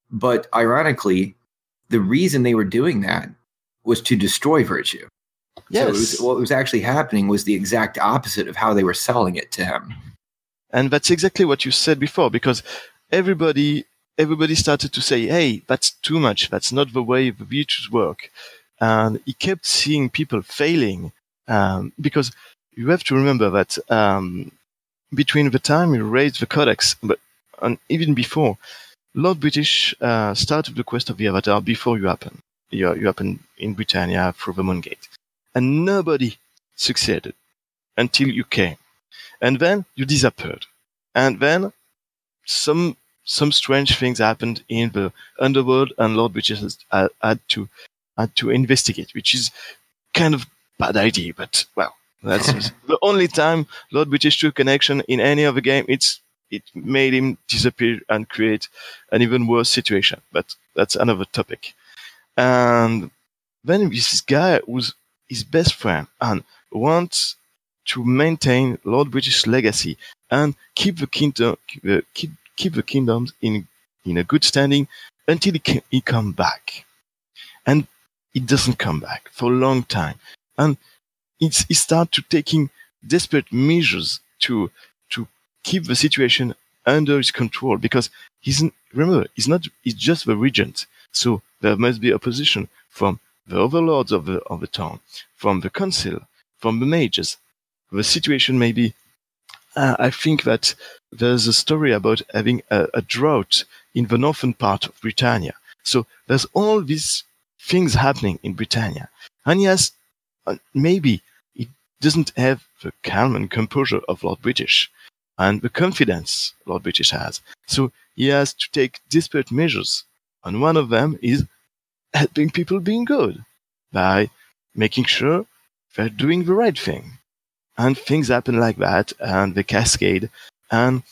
But ironically, the reason they were doing that was to destroy virtue. Yes. So it was, what was actually happening was the exact opposite of how they were selling it to him. And that's exactly what you said before, because everybody everybody started to say, hey, that's too much. That's not the way the virtues work. And he kept seeing people failing, um, because you have to remember that um, between the time he raised the Codex, but and even before, Lord British uh, started the quest of the Avatar before you happened. You, you happened in Britannia through the Moon Gate. And nobody succeeded until you came. And then you disappeared. And then some some strange things happened in the underworld, and Lord British had, had to had to investigate, which is kind of bad idea. But well, that's the only time Lord British took an action in any other game. It's it made him disappear and create an even worse situation. But that's another topic. And then this guy who's his best friend and wants to maintain Lord British's legacy and keep the kingdom, keep, keep the kingdoms in in a good standing until he can, he come back, and it doesn't come back for a long time, and it's he start to taking desperate measures to to keep the situation under his control, because he's remember he's not he's just the regent, so there must be opposition from the overlords of the of the town, from the council, from the mages. The situation may be, uh, I think that there's a story about having a, a drought in the northern part of Britannia. So there's all these things happening in Britannia. And yes, uh, maybe it doesn't have the calm and composure of Lord British and the confidence Lord British has. So he has to take desperate measures. And one of them is helping people being good by making sure they're doing the right thing. And things happen like that, and they cascade. And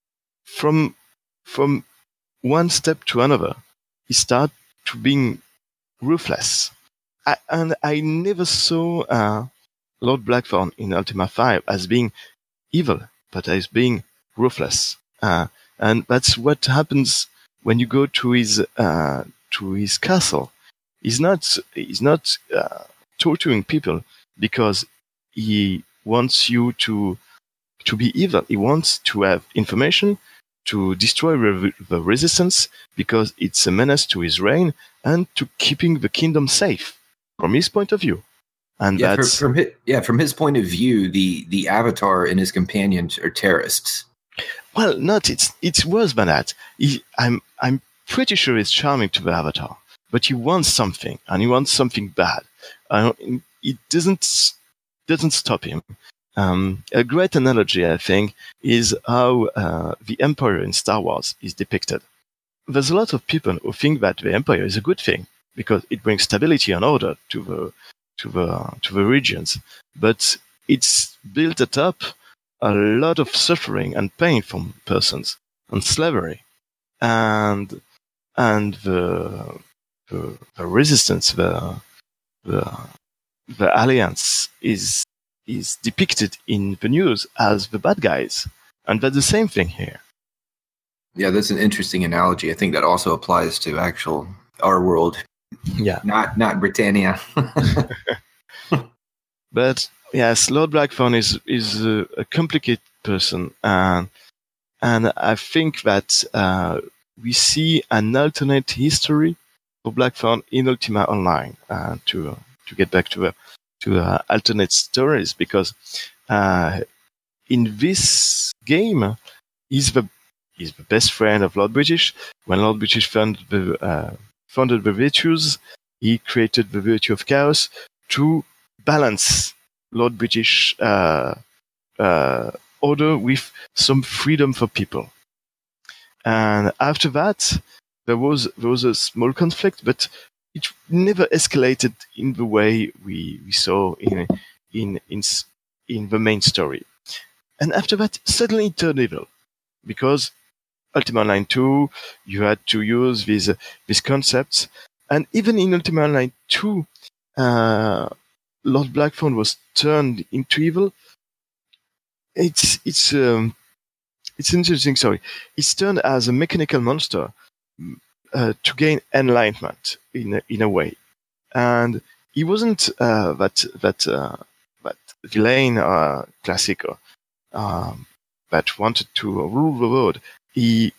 from from one step to another, he started to being ruthless. I, and I never saw uh, Lord Blackthorn in Ultima five as being evil, but as being ruthless. Uh, and that's what happens when you go to his uh, to his castle. He's not he's not uh, torturing people because he wants you to to be evil. He wants to have information to destroy re- the resistance because it's a menace to his reign and to keeping the kingdom safe from his point of view. And yeah, that's from, from his, yeah, from his point of view, the the Avatar and his companions are terrorists. Well, not it's it's worse than that. He, I'm I'm pretty sure he's charming to the Avatar, but he wants something, and he wants something bad. Uh, it doesn't doesn't stop him. Um, a great analogy, I think, is how uh, the Empire in Star Wars is depicted. There's a lot of people who think that the Empire is a good thing because it brings stability and order to the to the to the regions, but it's built up a lot of suffering and pain from persons and slavery, and and the the, the resistance, the the the alliance is is depicted in the news as the bad guys, and that's the same thing here. Yeah, that's an interesting analogy. I think that also applies to actual our world. Yeah, not not Britannia. But yes, Lord Blackthorn is is a, a complicated person, and and I think that uh, we see an alternate history for Blackthorn in Ultima Online. Uh, to to get back to uh, to uh, alternate stories, because uh, in this game, he's the he's the best friend of Lord British. When Lord British founded the uh, founded the virtues, he created the virtue of chaos to balance Lord British uh, uh, order with some freedom for people. And after that, there was there was a small conflict, but it never escalated in the way we, we saw in in in in the main story. And after that, suddenly it turned evil, because Ultima Online two, you had to use these uh, these concepts, and even in Ultima Online two, uh, Lord Blackthorn was turned into evil. It's it's um, it's an interesting story. It's turned as a mechanical monster uh, to gain enlightenment in a, in a way, and he wasn't uh, that that uh, that villain uh, classic um, that wanted to rule the world. He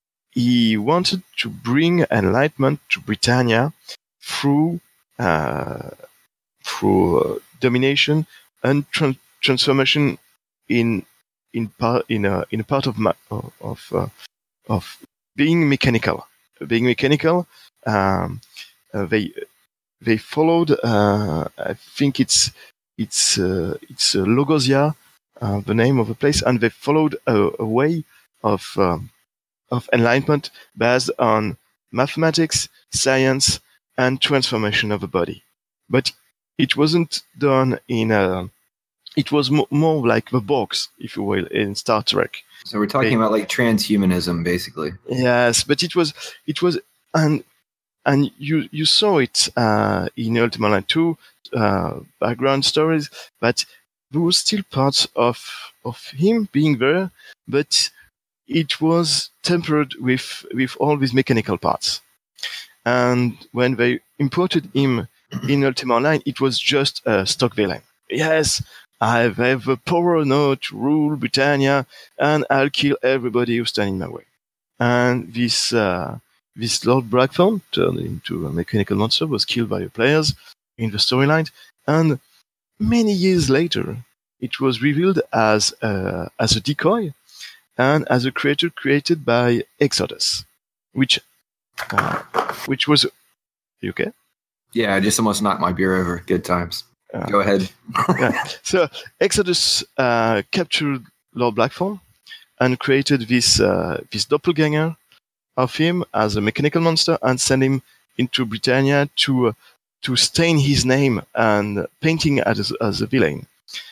he wanted to bring enlightenment to Britannia through uh, through uh, domination and tran- transformation in in part in a in a part of ma- of uh, of being mechanical, being mechanical. Um, uh, they they followed. Uh, I think it's it's uh, it's uh, Logosia, uh, the name of the place, and they followed a, a way of um, of enlightenment based on mathematics, science, and transformation of the body. But it wasn't done in a. It was mo- more like the box, if you will, in Star Trek. So we're talking They- about like transhumanism, basically. Yes, but it was it was and and you you saw it uh, in Ultima Online two uh, background stories, but there was still parts of of him being there, but it was tempered with with all these mechanical parts. And when they imported him in Ultima Online, it was just a stock villain. Yes, I have the power now to rule Britannia, and I'll kill everybody who stands in my way. And this uh, this Lord Blackthorn, turned into a mechanical monster, was killed by the players in the storyline. And many years later, it was revealed as a, as a decoy and as a creature created by Exodus, which uh, which was you okay? Yeah, I just almost knocked my beer over. Good times. Uh, Go ahead. yeah. So Exodus uh, captured Lord Blackthorn and created this uh, this doppelganger of him as a mechanical monster and sent him into Britannia to uh, to stain his name and painting as as a villain.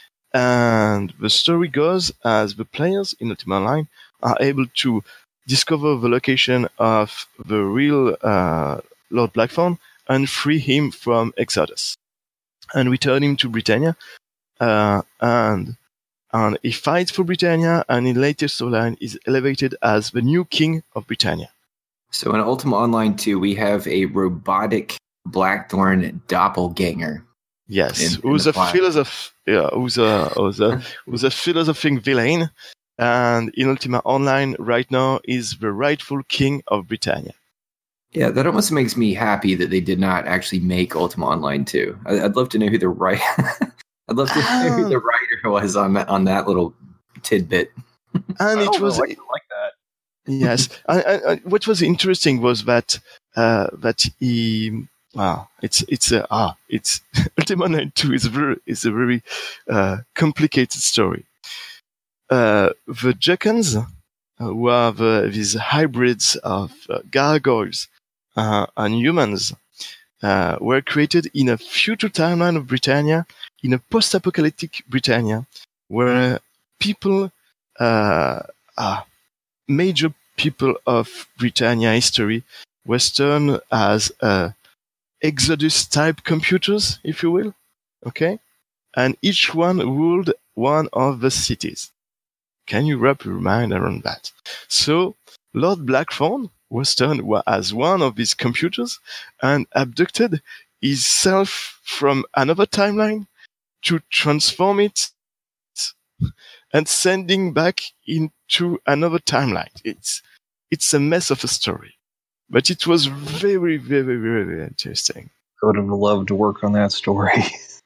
And the story goes as the players in Ultima Online are able to discover the location of the real uh, Lord Blackthorn and free him from Exodus and return him to Britannia. Uh, and and he fights for Britannia, and in later storyline is elevated as the new king of Britannia. So in Ultima Online two, we have a robotic Blackthorn doppelganger. Yes, In- in who's the a plot. philosopher? Yeah, who's a who's a who's a philosophing villain, and in Ultima Online right now is the rightful king of Britannia. Yeah, that almost makes me happy that they did not actually make Ultima Online two. I- I'd love to know who the right. I'd love to know who the writer was on that on that little tidbit. And I it don't was know, I like that. yes. I, I, I, what was interesting was that uh, that he. Ah, it's it's a ah, it's Ultima Online two is a very is a very uh, complicated story. Uh, the Jekans, uh, who are the, these hybrids of uh, gargoyles uh, and humans, uh, were created in a future timeline of Britannia, in a post-apocalyptic Britannia, where people, uh, are major people of Britannia history, were turned as uh, Exodus-type computers, if you will, okay? And each one ruled one of the cities. Can you wrap your mind around that? So, Lord Blackthorn was turned as one of these computers and abducted himself from another timeline to transform it and sending back into another timeline. It's, it's a mess of a story. But it was very, very, very, very interesting. I would have loved to work on that story.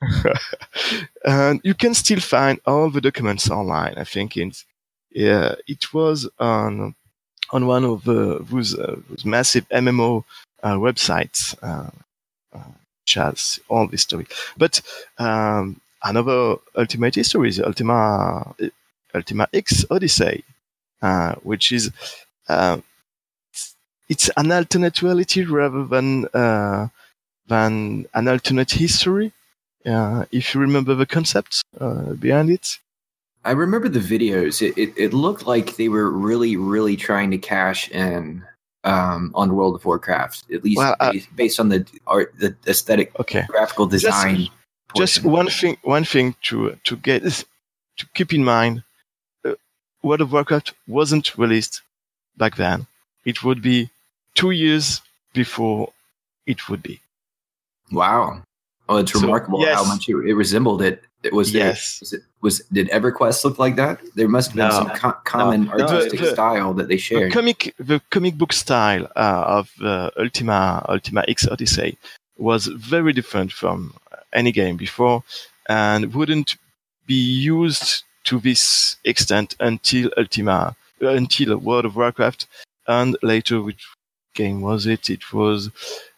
And you can still find all the documents online. I think it's, yeah, it was on on one of the, those, uh, those massive M M O uh, websites, uh, uh, which has all this story. But um, another Ultimate history is Ultima Ultima X Odyssey, uh, which is uh, it's an alternate reality rather than uh, than an alternate history. Uh, if you remember the concept uh, behind it. I remember the videos. It, it it looked like they were really, really trying to cash in um, on World of Warcraft, at least Well, uh, based, based on the art, the aesthetic, Okay. graphical design. Just portion. one thing, one thing to to get to keep in mind: uh, World of Warcraft wasn't released back then. It would be two years before it would be. Wow. Well, it's So, remarkable yes. how much it, it resembled it. It was there. Yes. Was, it, was did EverQuest look like that? There must have been No. some co- common No. artistic The- the- style that they The shared. comic, the comic book style uh, of uh, Ultima Ultima X Odyssey was very different from any game before, and wouldn't be used to this extent until Ultima, uh, until World of Warcraft, and later, which game was it? It was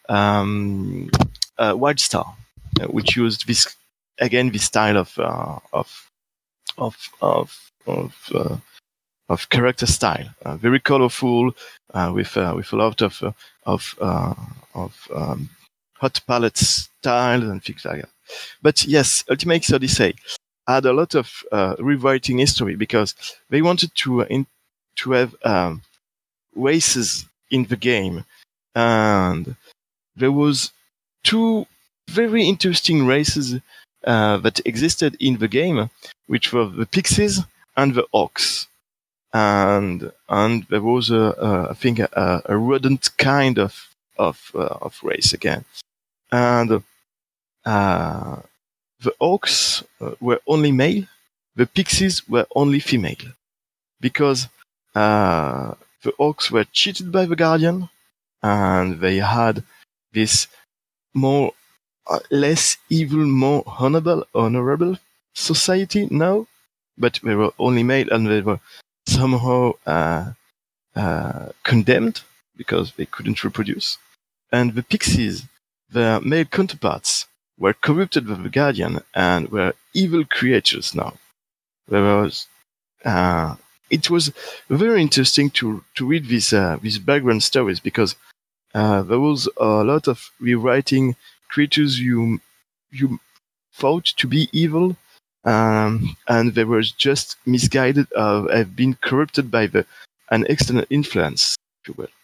um, uh, Wildstar, uh, which used this again this style of uh, of of of of. Uh, of character style, uh, very colorful, uh, with uh, with a lot of uh, of uh, of um, hot palette style and things like that. But yes, Ultima X Odyssey had a lot of uh, rewriting history because they wanted to uh, in, to have um, races in the game, and there was two very interesting races uh, that existed in the game, which were the pixies and the orcs. And and there was a, a I think a, a rodent kind of of uh, of race again, and uh, the orcs uh, were only male, the pixies were only female, because uh, the orcs were cheated by the guardian, and they had this more uh, less evil, more honorable honorable society now, but they were only male and they were somehow uh, uh, condemned because they couldn't reproduce. And the pixies, their male counterparts, were corrupted by the guardian and were evil creatures now. There was, uh, it was very interesting to, to read these, uh, these background stories because uh, there was a lot of rewriting creatures you, you thought to be evil. Um, and they were just misguided, uh, have been corrupted by the an external influence, if you will.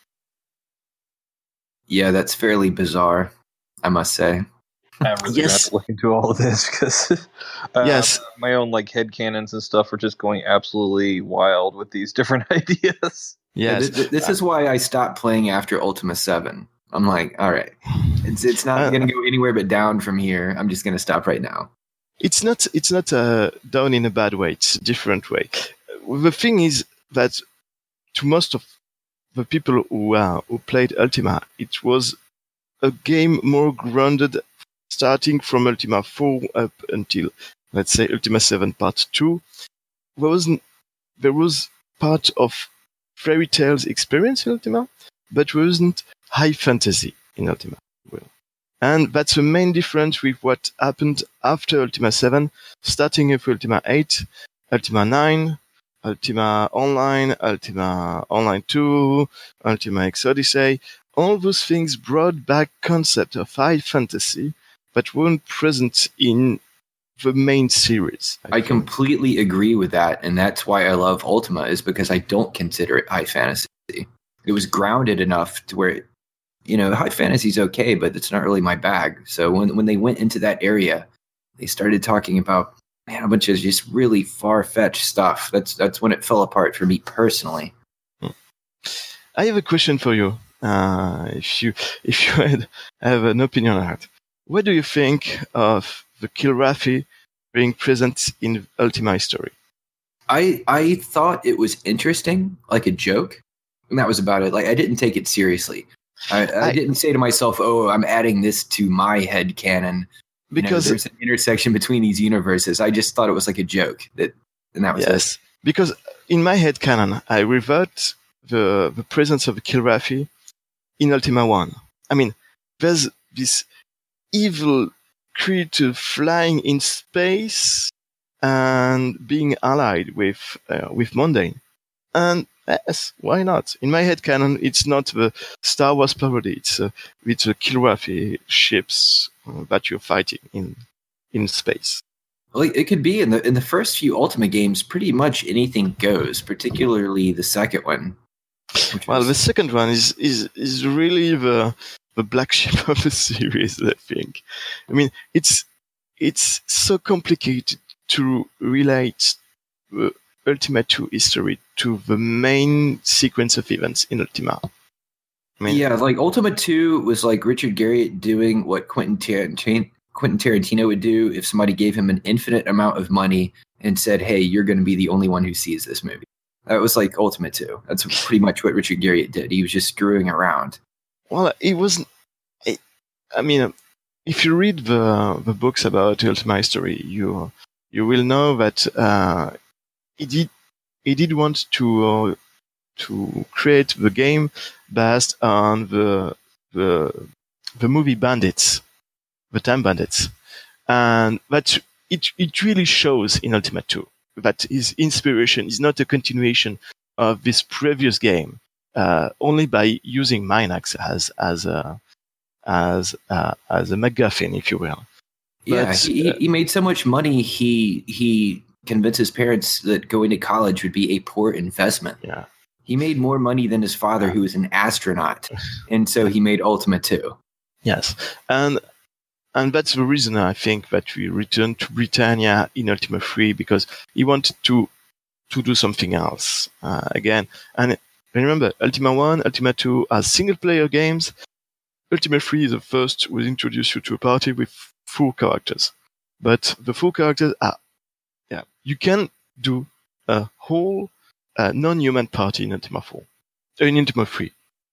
Yeah, that's fairly bizarre, I must say. I'm really Yes. gonna have to look into all of this because uh, Yes. my own like headcanons and stuff are just going absolutely wild with these different ideas. Yeah, Yes, th- th- this is why I stopped playing after Ultima seven. I'm like, all right, it's it's not Uh, going to go anywhere but down from here. I'm just going to stop right now. it's not it's not uh, done in a bad way. It's a different way. The thing is that to most of the people who uh, who played Ultima, it was a game more grounded, starting from Ultima four up until let's say Ultima seven Part two. There wasn't there was part of fairy tales experience in Ultima, but there wasn't high fantasy in Ultima. Well, and that's the main difference with what happened after Ultima seven, starting with Ultima eight, Ultima nine, Ultima Online, Ultima Online two, Ultima X Odyssey. All those things brought back concept of high fantasy, but weren't present in the main series. I think. completely agree with that, and that's why I love Ultima, is because I don't consider it high fantasy. It was grounded enough to where, it, you know, high fantasy is okay, but it's not really my bag. So when when they went into that area, they started talking about, man, a bunch of just really far-fetched stuff. That's that's when it fell apart for me personally. I have a question for you. Uh, if you if you had have an opinion on that, what do you think of the Kilrathi being present in Ultima story? I I thought it was interesting, like a joke, and that was about it. Like I didn't take it seriously. I, I, I- didn't say to myself, "Oh, I'm adding this to my head canon." Because there's an intersection between these universes. I just thought it was like a joke. That and that was it. yes, because in my head canon, I revert the the presence of Kilrathi in Ultima one. I mean, there's this evil creature flying in space and being allied with uh, with Mundane. And yes, why not? In my head canon, it's not the Star Wars parody. It's uh, it's the Kilrathi ships uh, that you're fighting in in space. Well, it could be in the in the first few Ultima games. Pretty much anything goes, particularly the second one. which Well, was- the second one is is is really the the black sheep of the series. I think. I mean, it's it's so complicated to relate the Ultima two history to the main sequence of events in Ultima. I mean, yeah, like Ultima two was like Richard Garriott doing what Quentin Tarantino, Quentin Tarantino would do if somebody gave him an infinite amount of money and said, hey, you're going to be the only one who sees this movie. That was like Ultima two. That's pretty much what Richard Garriott did. He was just screwing around. Well, it wasn't. It, I mean, if you read the the books about Ultima history, you you will know that uh, he did he did want to uh, to create the game based on the the the movie Bandits, the Time Bandits, and that it it really shows in Ultima two that his inspiration is not a continuation of this previous game, uh, only by using Minax as as a as uh, as a MacGuffin, if you will. Yeah, But, he, uh, he made so much money. He he convinced his parents that going to college would be a poor investment. Yeah. He made more money than his father, who was an astronaut, and so he made Ultima two. Yes, and and that's the reason I think that we returned to Britannia in Ultima three, because he wanted to to do something else uh, again. And remember, Ultima one, Ultima two are single player games. Ultima three is the first will introduce you to a party with four characters, but the four characters are yeah you can do a whole uh, non-human party in Ultima four, in Ultima three,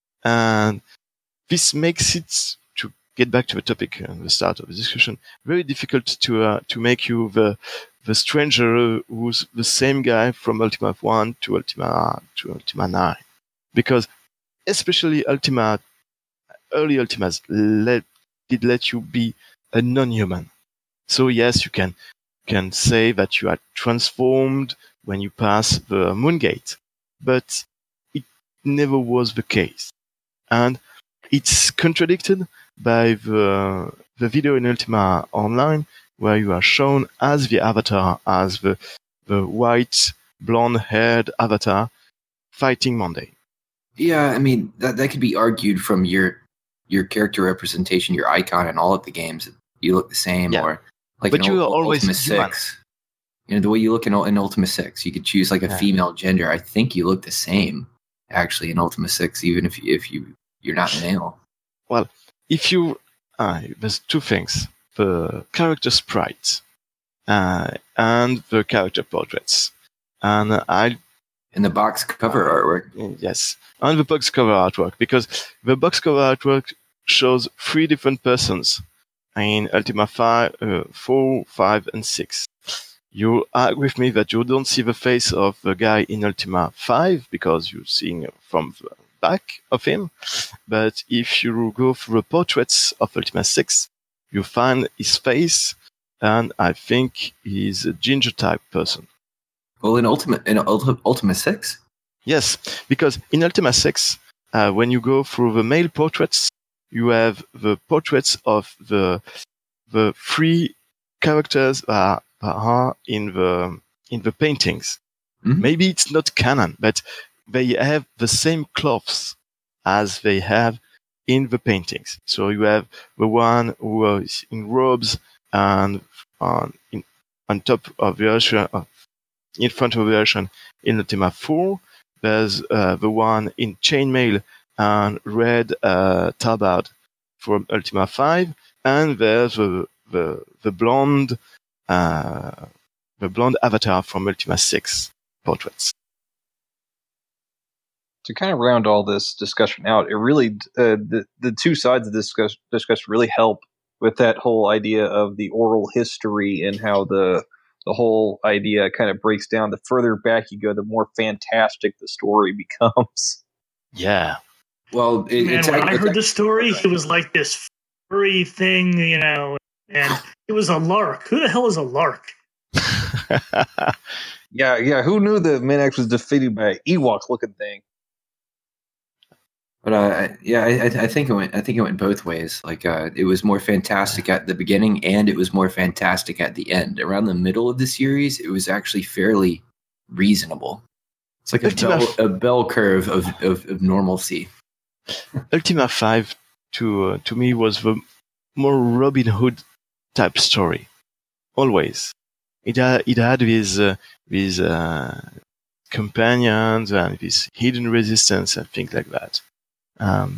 and this makes it, to get back to the topic at the start of the discussion, very difficult to uh, to make you the the stranger who's the same guy from Ultima one to Ultima to Ultima nine, because especially Ultima early Ultimas let, did let you be a non-human. So yes, you can can say that you are transformed when you pass the moon gate, but it never was the case, and it's contradicted by the the video in Ultima Online where you are shown as the avatar, as the the white blonde-haired avatar fighting Monday. Yeah, I mean that that could be argued from your your character representation, your icon in all of the games. You look the same, Yeah. or like But in you Ul- are always Ultima human. six. You know the way you look in, Ul- in Ultima six, you could choose like a Yeah. female gender. I think you look the same actually in Ultima six, even if you, if you you're not male. Well, if you uh, there's two things: the character sprites uh, and the character portraits. And I In the box cover artwork. yes, and the box cover artwork, because the box cover artwork shows three different persons in Ultima five, uh, four, five, and six. You argue with me that you don't see the face of the guy in Ultima five because you're seeing from the back of him. But if you go through the portraits of Ultima six, you find his face, and I think he's a ginger type person. Well, in Ultima in Ultima, Ultima six. Yes, because in Ultima six, uh, when you go through the male portraits, you have the portraits of the the three characters that are in the in the paintings. Mhm. Maybe it's not canon, but they have the same clothes as they have in the paintings. So you have the one who is in robes and on in, on top of the ocean, uh, in front of the ocean in Ultima four. There's uh, the one in chainmail and red uh, tabard from Ultima five, and there's the the, the blonde uh, the blonde avatar from Ultima six portraits. To kind of round all this discussion out, it really uh, the the two sides of this discuss, discussion really help with that whole idea of the oral history and how the the whole idea kind of breaks down. The further back you go, the more fantastic the story becomes. Yeah, Well, it, Man, it's when act- I it's heard act- the story, it was like this furry thing, you know, and it was a lark. Who the hell is a lark? Yeah, yeah. Who knew that Minax was defeated by an Ewok-looking thing? But uh, yeah, I, I I think it went. I think it went both ways. Like uh, it was more fantastic at the beginning, and it was more fantastic at the end. Around the middle of the series, it was actually fairly reasonable. It's like a Ultima bell, f- a bell curve of, of, of normalcy. Ultima five to uh, to me was the more Robin Hood type story. Always, it had it had these uh, these uh, companions and this hidden resistance and things like that. Um,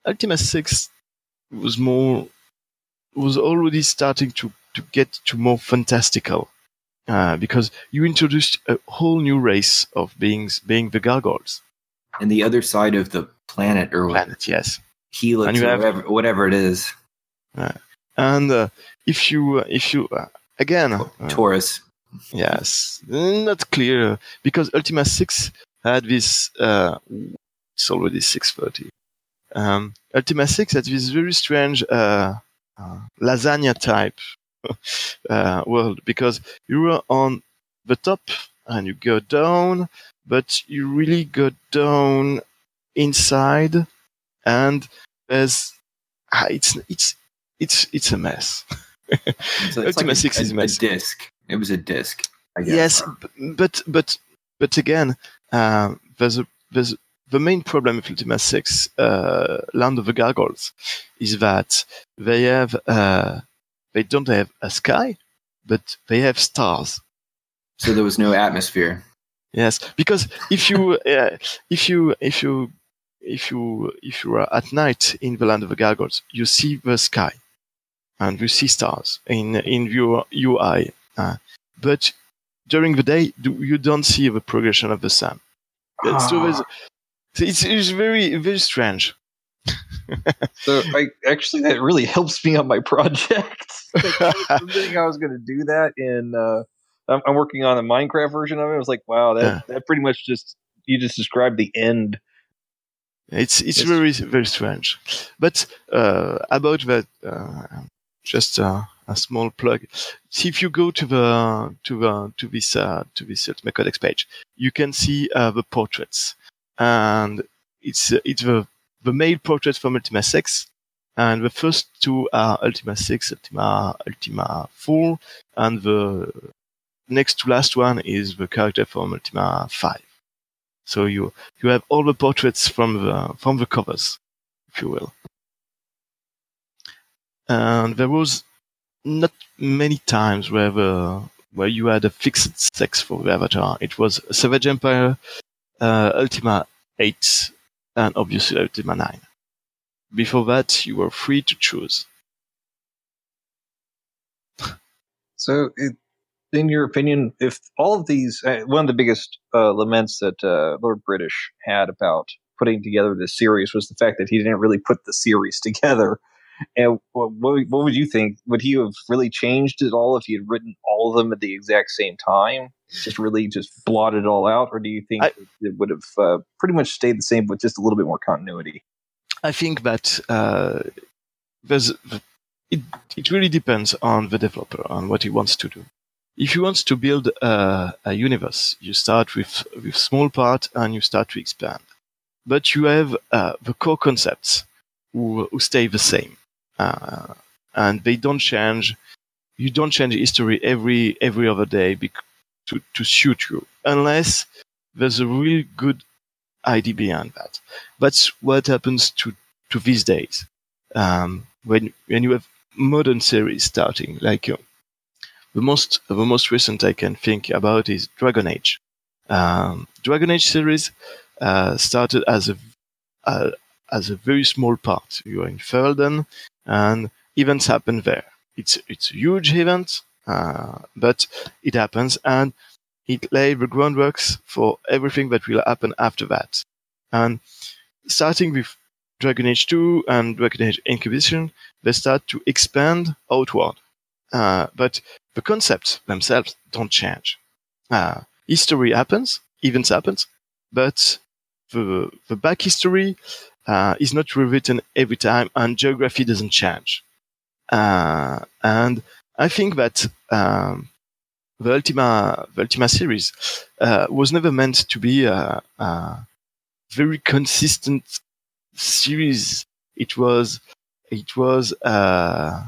Ultima six was more was already starting to, to get to more fantastical, uh, because you introduced a whole new race of beings, being the gargoyles. And the other side of the planet, or Planet, yes. Helix, And you or have- whatever, whatever it is. Uh, and uh, if you, if you uh, again, uh, Taurus. yes, not clear, because Ultima six had this. Uh, it's already six thirty. Um, Ultima six had this very strange uh, uh, lasagna type uh, world, because you were on the top and you go down, but you really go down inside, and there's ah, it's it's it's it's a mess. So it's Ultima like a, six is a, a mess. a disc. It was a disc. I guess. Yes, b- but but but again, uh, there's a there's the main problem with Ultima six, uh, Land of the Gargoyles, is that they have uh, they don't have a sky, but they have stars. So there was no atmosphere. Yes, because if you uh, if you if you if you if you are at night in the Land of the Gargoyles, you see the sky, and you see stars in in your U I. Uh, but during the day, do, you don't see the progression of the sun. Uh, so there's- so it's, it's very very strange. So I actually that really helps me on my project. Like, I was thinking I was going to do that in. Uh, I'm, I'm working on a Minecraft version of it. I was like, wow, that Yeah. that pretty much just you just described the end. It's it's Yes. very very strange. But uh, about that, uh, just uh, a small plug. See, if you go to the to the to this uh, to this Ultima Codex page, you can see uh, the portraits, and it's uh, it's the the male portrait from Ultima six, and the first two are Ultima six, Ultima Ultima four, and the next to last one is the character from Ultima five. So you you have all the portraits from the from the covers, if you will. And there was not many times where the where you had a fixed sex for the avatar. It was Savage Empire, uh, Ultima eight, and obviously Ultima nine. Before that, you were free to choose. So, it, in your opinion, if all of these, uh, one of the biggest uh, laments that uh, Lord British had about putting together this series was the fact that he didn't really put the series together. And what, what what would you think? Would he have really changed it all if he had written all of them at the exact same time? Just really just blotted it all out? Or do you think I- it would have uh, pretty much stayed the same with just a little bit more continuity? I think that uh, there's it. It really depends on the developer, on what he wants to do. If he wants to build a, a universe, you start with with small part and you start to expand. But you have uh, the core concepts who, who stay the same, uh, and they don't change. You don't change history every every other day bec- to to suit you, unless there's a really good idea behind that. That's what happens to, to these days. Um, when when you have modern series starting, like uh, the most the most recent I can think about is Dragon Age. Um, Dragon Age series uh, started as a uh, as a very small part. You are in Ferelden, and events happen there. It's it's a huge event, uh, but it happens, and it laid the groundworks for everything that will happen after that. And starting with Dragon Age two and Dragon Age Inquisition, they start to expand outward. Uh, but the concepts themselves don't change. Uh, history happens, events happens, but the, the back history uh, is not rewritten every time, and geography doesn't change. Uh, and I think that um, the Ultima, the Ultima series uh, was never meant to be a, a very consistent series. It was, it was uh,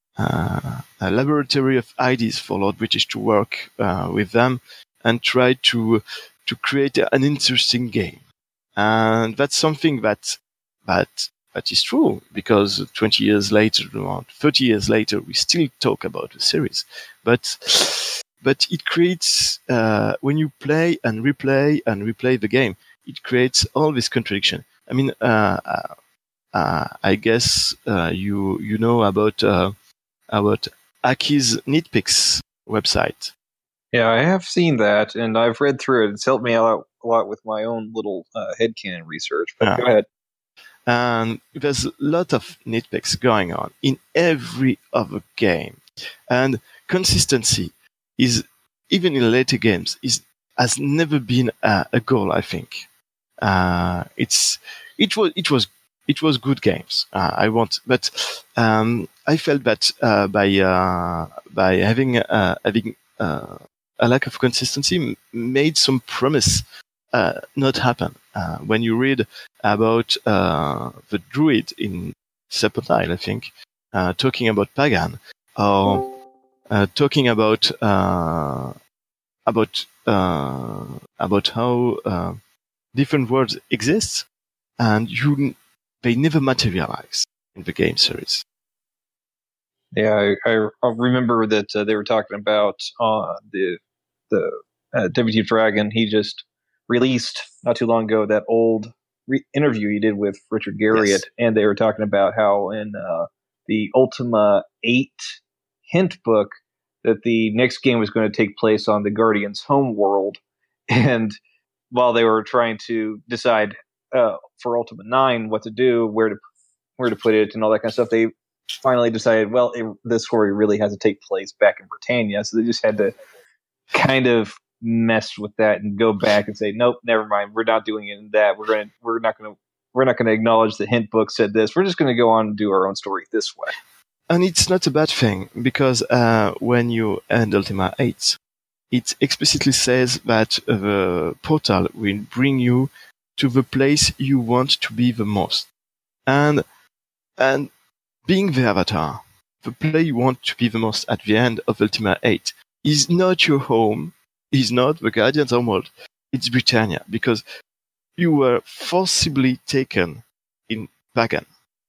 uh, a laboratory of ideas for Lord British to work uh, with them and try to to create an interesting game. And that's something that that that is true, because twenty years later, or thirty years later, we still talk about the series. But but it creates uh, when you play and replay and replay the game, it creates all this contradiction. I mean, uh, uh, uh, I guess uh, you you know about uh, about Aki's Nitpicks website. Yeah, I have seen that, and I've read through it. It's helped me out a lot with my own little uh, headcanon research. But Yeah. go ahead. And there's a lot of nitpicks going on in every other game, and consistency is, even in later games, is has never been a, a goal. I think uh, it's it was it was it was good games. Uh, I want, but um, I felt that uh, by uh, by having uh, having uh, a lack of consistency m- made some promise uh, not happen. Uh, when you read about uh, the druid in Serpentine, I think, uh, talking about Pagan, or uh, talking about uh, about uh, about how uh, different worlds exist, and you they never materialize in the game series. Yeah, I, I, I remember that uh, they were talking about uh, the the uh, W T Dragon. He just released not too long ago that old re- interview he did with Richard Garriott, Yes. and they were talking about how in uh, the Ultima eight hint book that the next game was going to take place on the Guardian's home world, and while they were trying to decide uh, for Ultima nine what to do, where to where to put it, and all that kind of stuff, they finally decided, well, it, the story really has to take place back in Britannia, so they just had to kind of mess with that and go back and say, nope, never mind, we're not doing it in that. We're going to, we're not going to, we're not going to acknowledge the hint book said this. We're just going to go on and do our own story this way. And it's not a bad thing, because uh, when you end Ultima eight, it explicitly says that the portal will bring you to the place you want to be the most. And and being the avatar, the place you want to be the most at the end of Ultima eight is not your home, is not the Guardian's homeworld, it's Britannia, because you were forcibly taken in Pagan.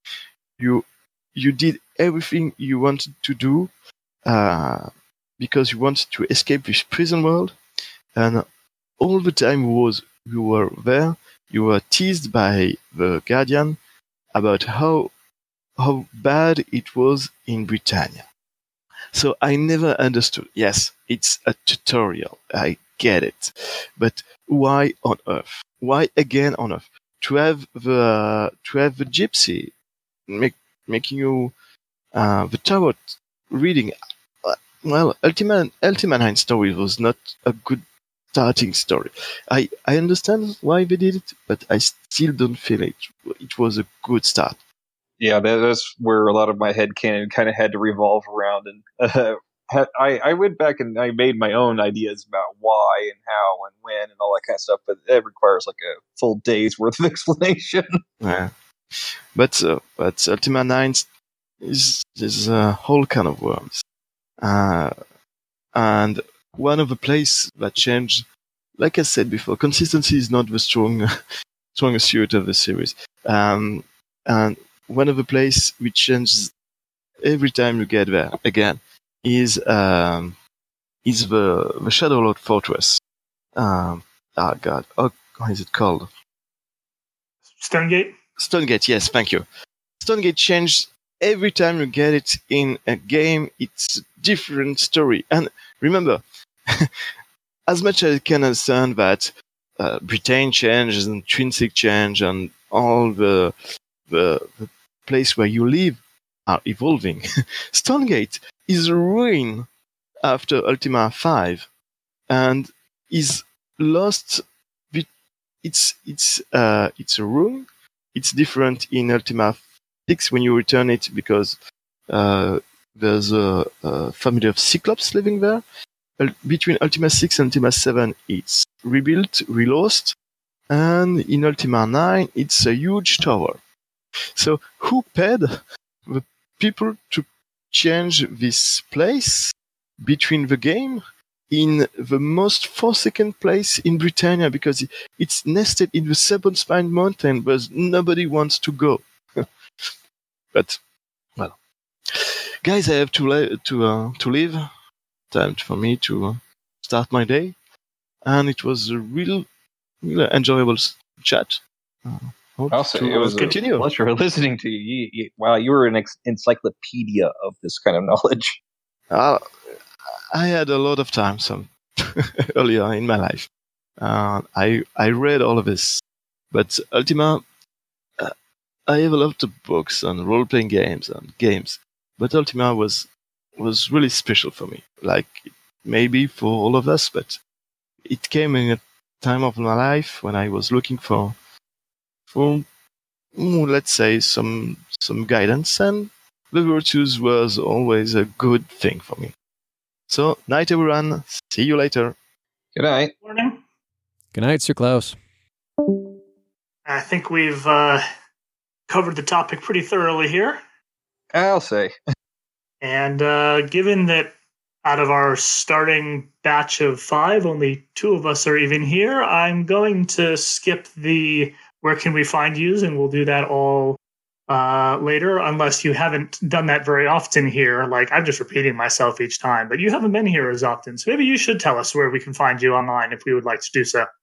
You you did everything you wanted to do uh, because you wanted to escape this prison world, and all the time was you were there, you were teased by the Guardian about how how bad it was in Britannia. So I never understood. Yes, it's a tutorial. I get it. But why on earth? Why again on earth? To have the to have the gypsy make, making you uh, the tarot reading. Uh, well, Ultima Ultima nine story was not a good starting story. I, I understand why they did it, but I still don't feel it. It was a good start. Yeah, that, that's where a lot of my headcanon kind of had to revolve around. And uh, I, I went back and I made my own ideas about why and how and when and all that kind of stuff, but it requires like a full day's worth of explanation. Yeah. But, uh, but Ultima nine is, is a whole can of worms. Uh, and one of the places that changed, like I said before, consistency is not the strong, strongest suit of the series. Um, and one of the places which changes every time you get there again is um, is the the Shadowlord Fortress. Um, oh God, oh, how is it called? Stonegate? Stonegate, yes, thank you. Stonegate changed every time you get it in a game. It's a different story. And remember, as much as I can understand that uh, Britain changes and intrinsic change and all the, the the place where you live are evolving, Stonegate is ruined after Ultima five and is lost. It's it's uh it's a room. It's different in Ultima six when you return it because uh, there's a, a family of Cyclops living there. Between Ultima six and Ultima seven, it's rebuilt, relost, and in Ultima nine, it's a huge tower. So who paid the people to change this place between the game in the most forsaken place in Britannia, because it's nested in the Seven Spine Mountain where nobody wants to go. But, well, guys, I have to la- to uh, to leave. Time for me to uh, start my day, and it was a real, real enjoyable chat. Uh, hope I'll say to it was continue. a pleasure listening to you. you, you wow, you were an ex- encyclopedia of this kind of knowledge. Uh, I had a lot of time some earlier in my life. Uh, I I read all of this, but Ultima, uh, I have a lot of books on role playing games and games, but Ultima was was really special for me. Like maybe for all of us, but it came in a time of my life when I was looking for for mm, let's say some some guidance, and the Virtues was always a good thing for me. So, night everyone. See you later. Good night. Morning. Good night, Sir Klaus. I think we've uh, covered the topic pretty thoroughly here. I'll say. And uh, given that out of our starting batch of five, only two of us are even here, I'm going to skip the where can we find yous, and we'll do that all uh, later, unless you haven't done that very often here. Like, I'm just repeating myself each time, but you haven't been here as often. So maybe you should tell us where we can find you online if we would like to do so.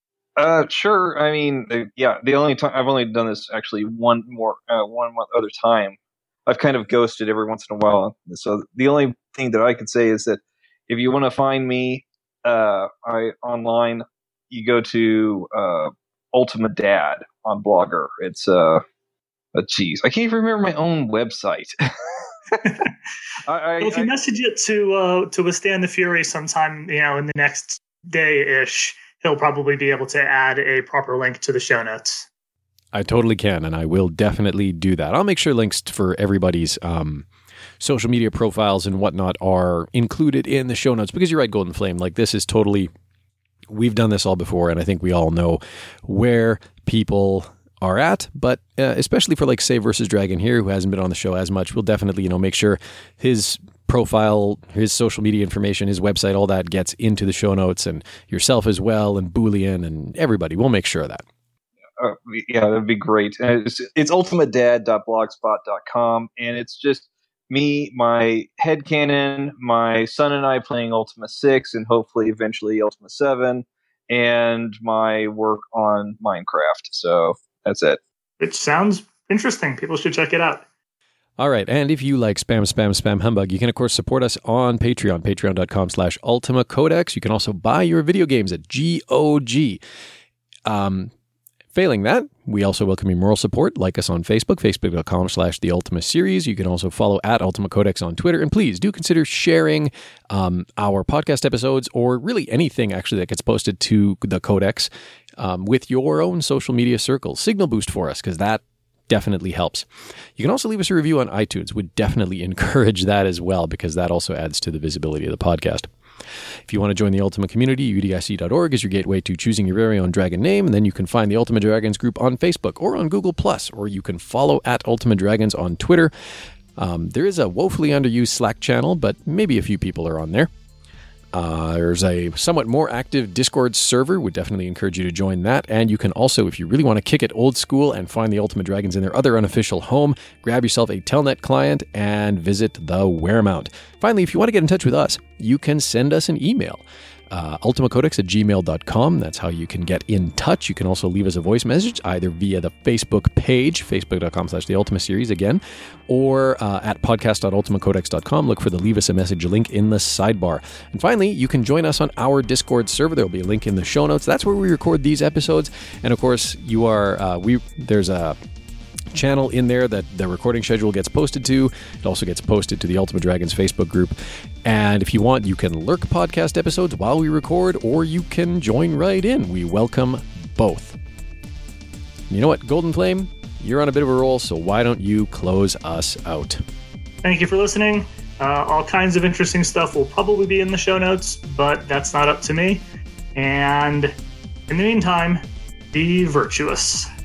Uh, sure. I mean, uh, yeah. The only time I've only done this actually one more, uh, one other time. I've kind of ghosted every once in a while. So the only thing that I could say is that if you want to find me, uh, I online, you go to uh, Ultima Dad on Blogger. It's uh, a geez, I can't even remember my own website. I, I, well, if you I, message it to uh, to Withstand the Fury sometime, you know, in the next day ish, he'll probably be able to add a proper link to the show notes. I totally can, and I will definitely do that. I'll make sure links for everybody's um, social media profiles and whatnot are included in the show notes, because you're right, Golden Flame, like this is totally, we've done this all before, and I think we all know where people are at, but uh, especially for like Save versus Dragon here, who hasn't been on the show as much, we'll definitely, you know, make sure his profile, his social media information, his website, all that gets into the show notes, and yourself as well, and Boolean, and everybody. We'll make sure of that. Uh, yeah, that'd be great. And it's, it's ultima dad dot blogspot dot com, and it's just me, my headcanon, my son and I playing Ultima six, and hopefully eventually Ultima seven, and my work on Minecraft. So that's it. Which sounds interesting. People should check it out. All right, and if you like spam, spam, spam, humbug, you can, of course, support us on Patreon, patreon dot com slash Ultima Codex. You can also buy your video games at G O G. Um... Failing that, we also welcome your moral support. Like us on Facebook, facebook dot com slash The Ultima Series. You can also follow at Ultima Codex on Twitter. And please do consider sharing um, our podcast episodes, or really anything actually that gets posted to the Codex, um, with your own social media circles. Signal boost for us, because that definitely helps. You can also leave us a review on iTunes. Would definitely encourage that as well, because that also adds to the visibility of the podcast. If you want to join the Ultima community, U D I C dot org is your gateway to choosing your very own dragon name, and then you can find the Ultima Dragons group on Facebook or on Google Plus, or you can follow at Ultima Dragons on Twitter. Um, there is a woefully underused Slack channel, but maybe a few people are on there. Uh, there's a somewhat more active Discord server. Would definitely encourage you to join that. And you can also, if you really want to kick it old school and find the Ultima Dragons in their other unofficial home, grab yourself a Telnet client and visit the Weremount. Finally, if you want to get in touch with us, you can send us an email. Uh, ultima codex at gmail dot com. That's how you can get in touch. You can also leave us a voice message either via the Facebook page, facebook dot com slash the Ultima Series again, or uh, at podcast dot ultima codex dot com. Look for the leave us a message link in the sidebar. And finally, you can join us on our Discord server. There will be a link in the show notes. That's where we record these episodes. And of course, you are uh, we there's a channel in there that the recording schedule gets posted to. It also gets posted to the Ultima Dragons Facebook group. And if you want, you can lurk podcast episodes while we record, or you can join right in. We welcome both. You know what, Golden Flame? You're on a bit of a roll, so why don't you close us out? Thank you for listening. Uh, all kinds of interesting stuff will probably be in the show notes, but that's not up to me. And in the meantime, be virtuous.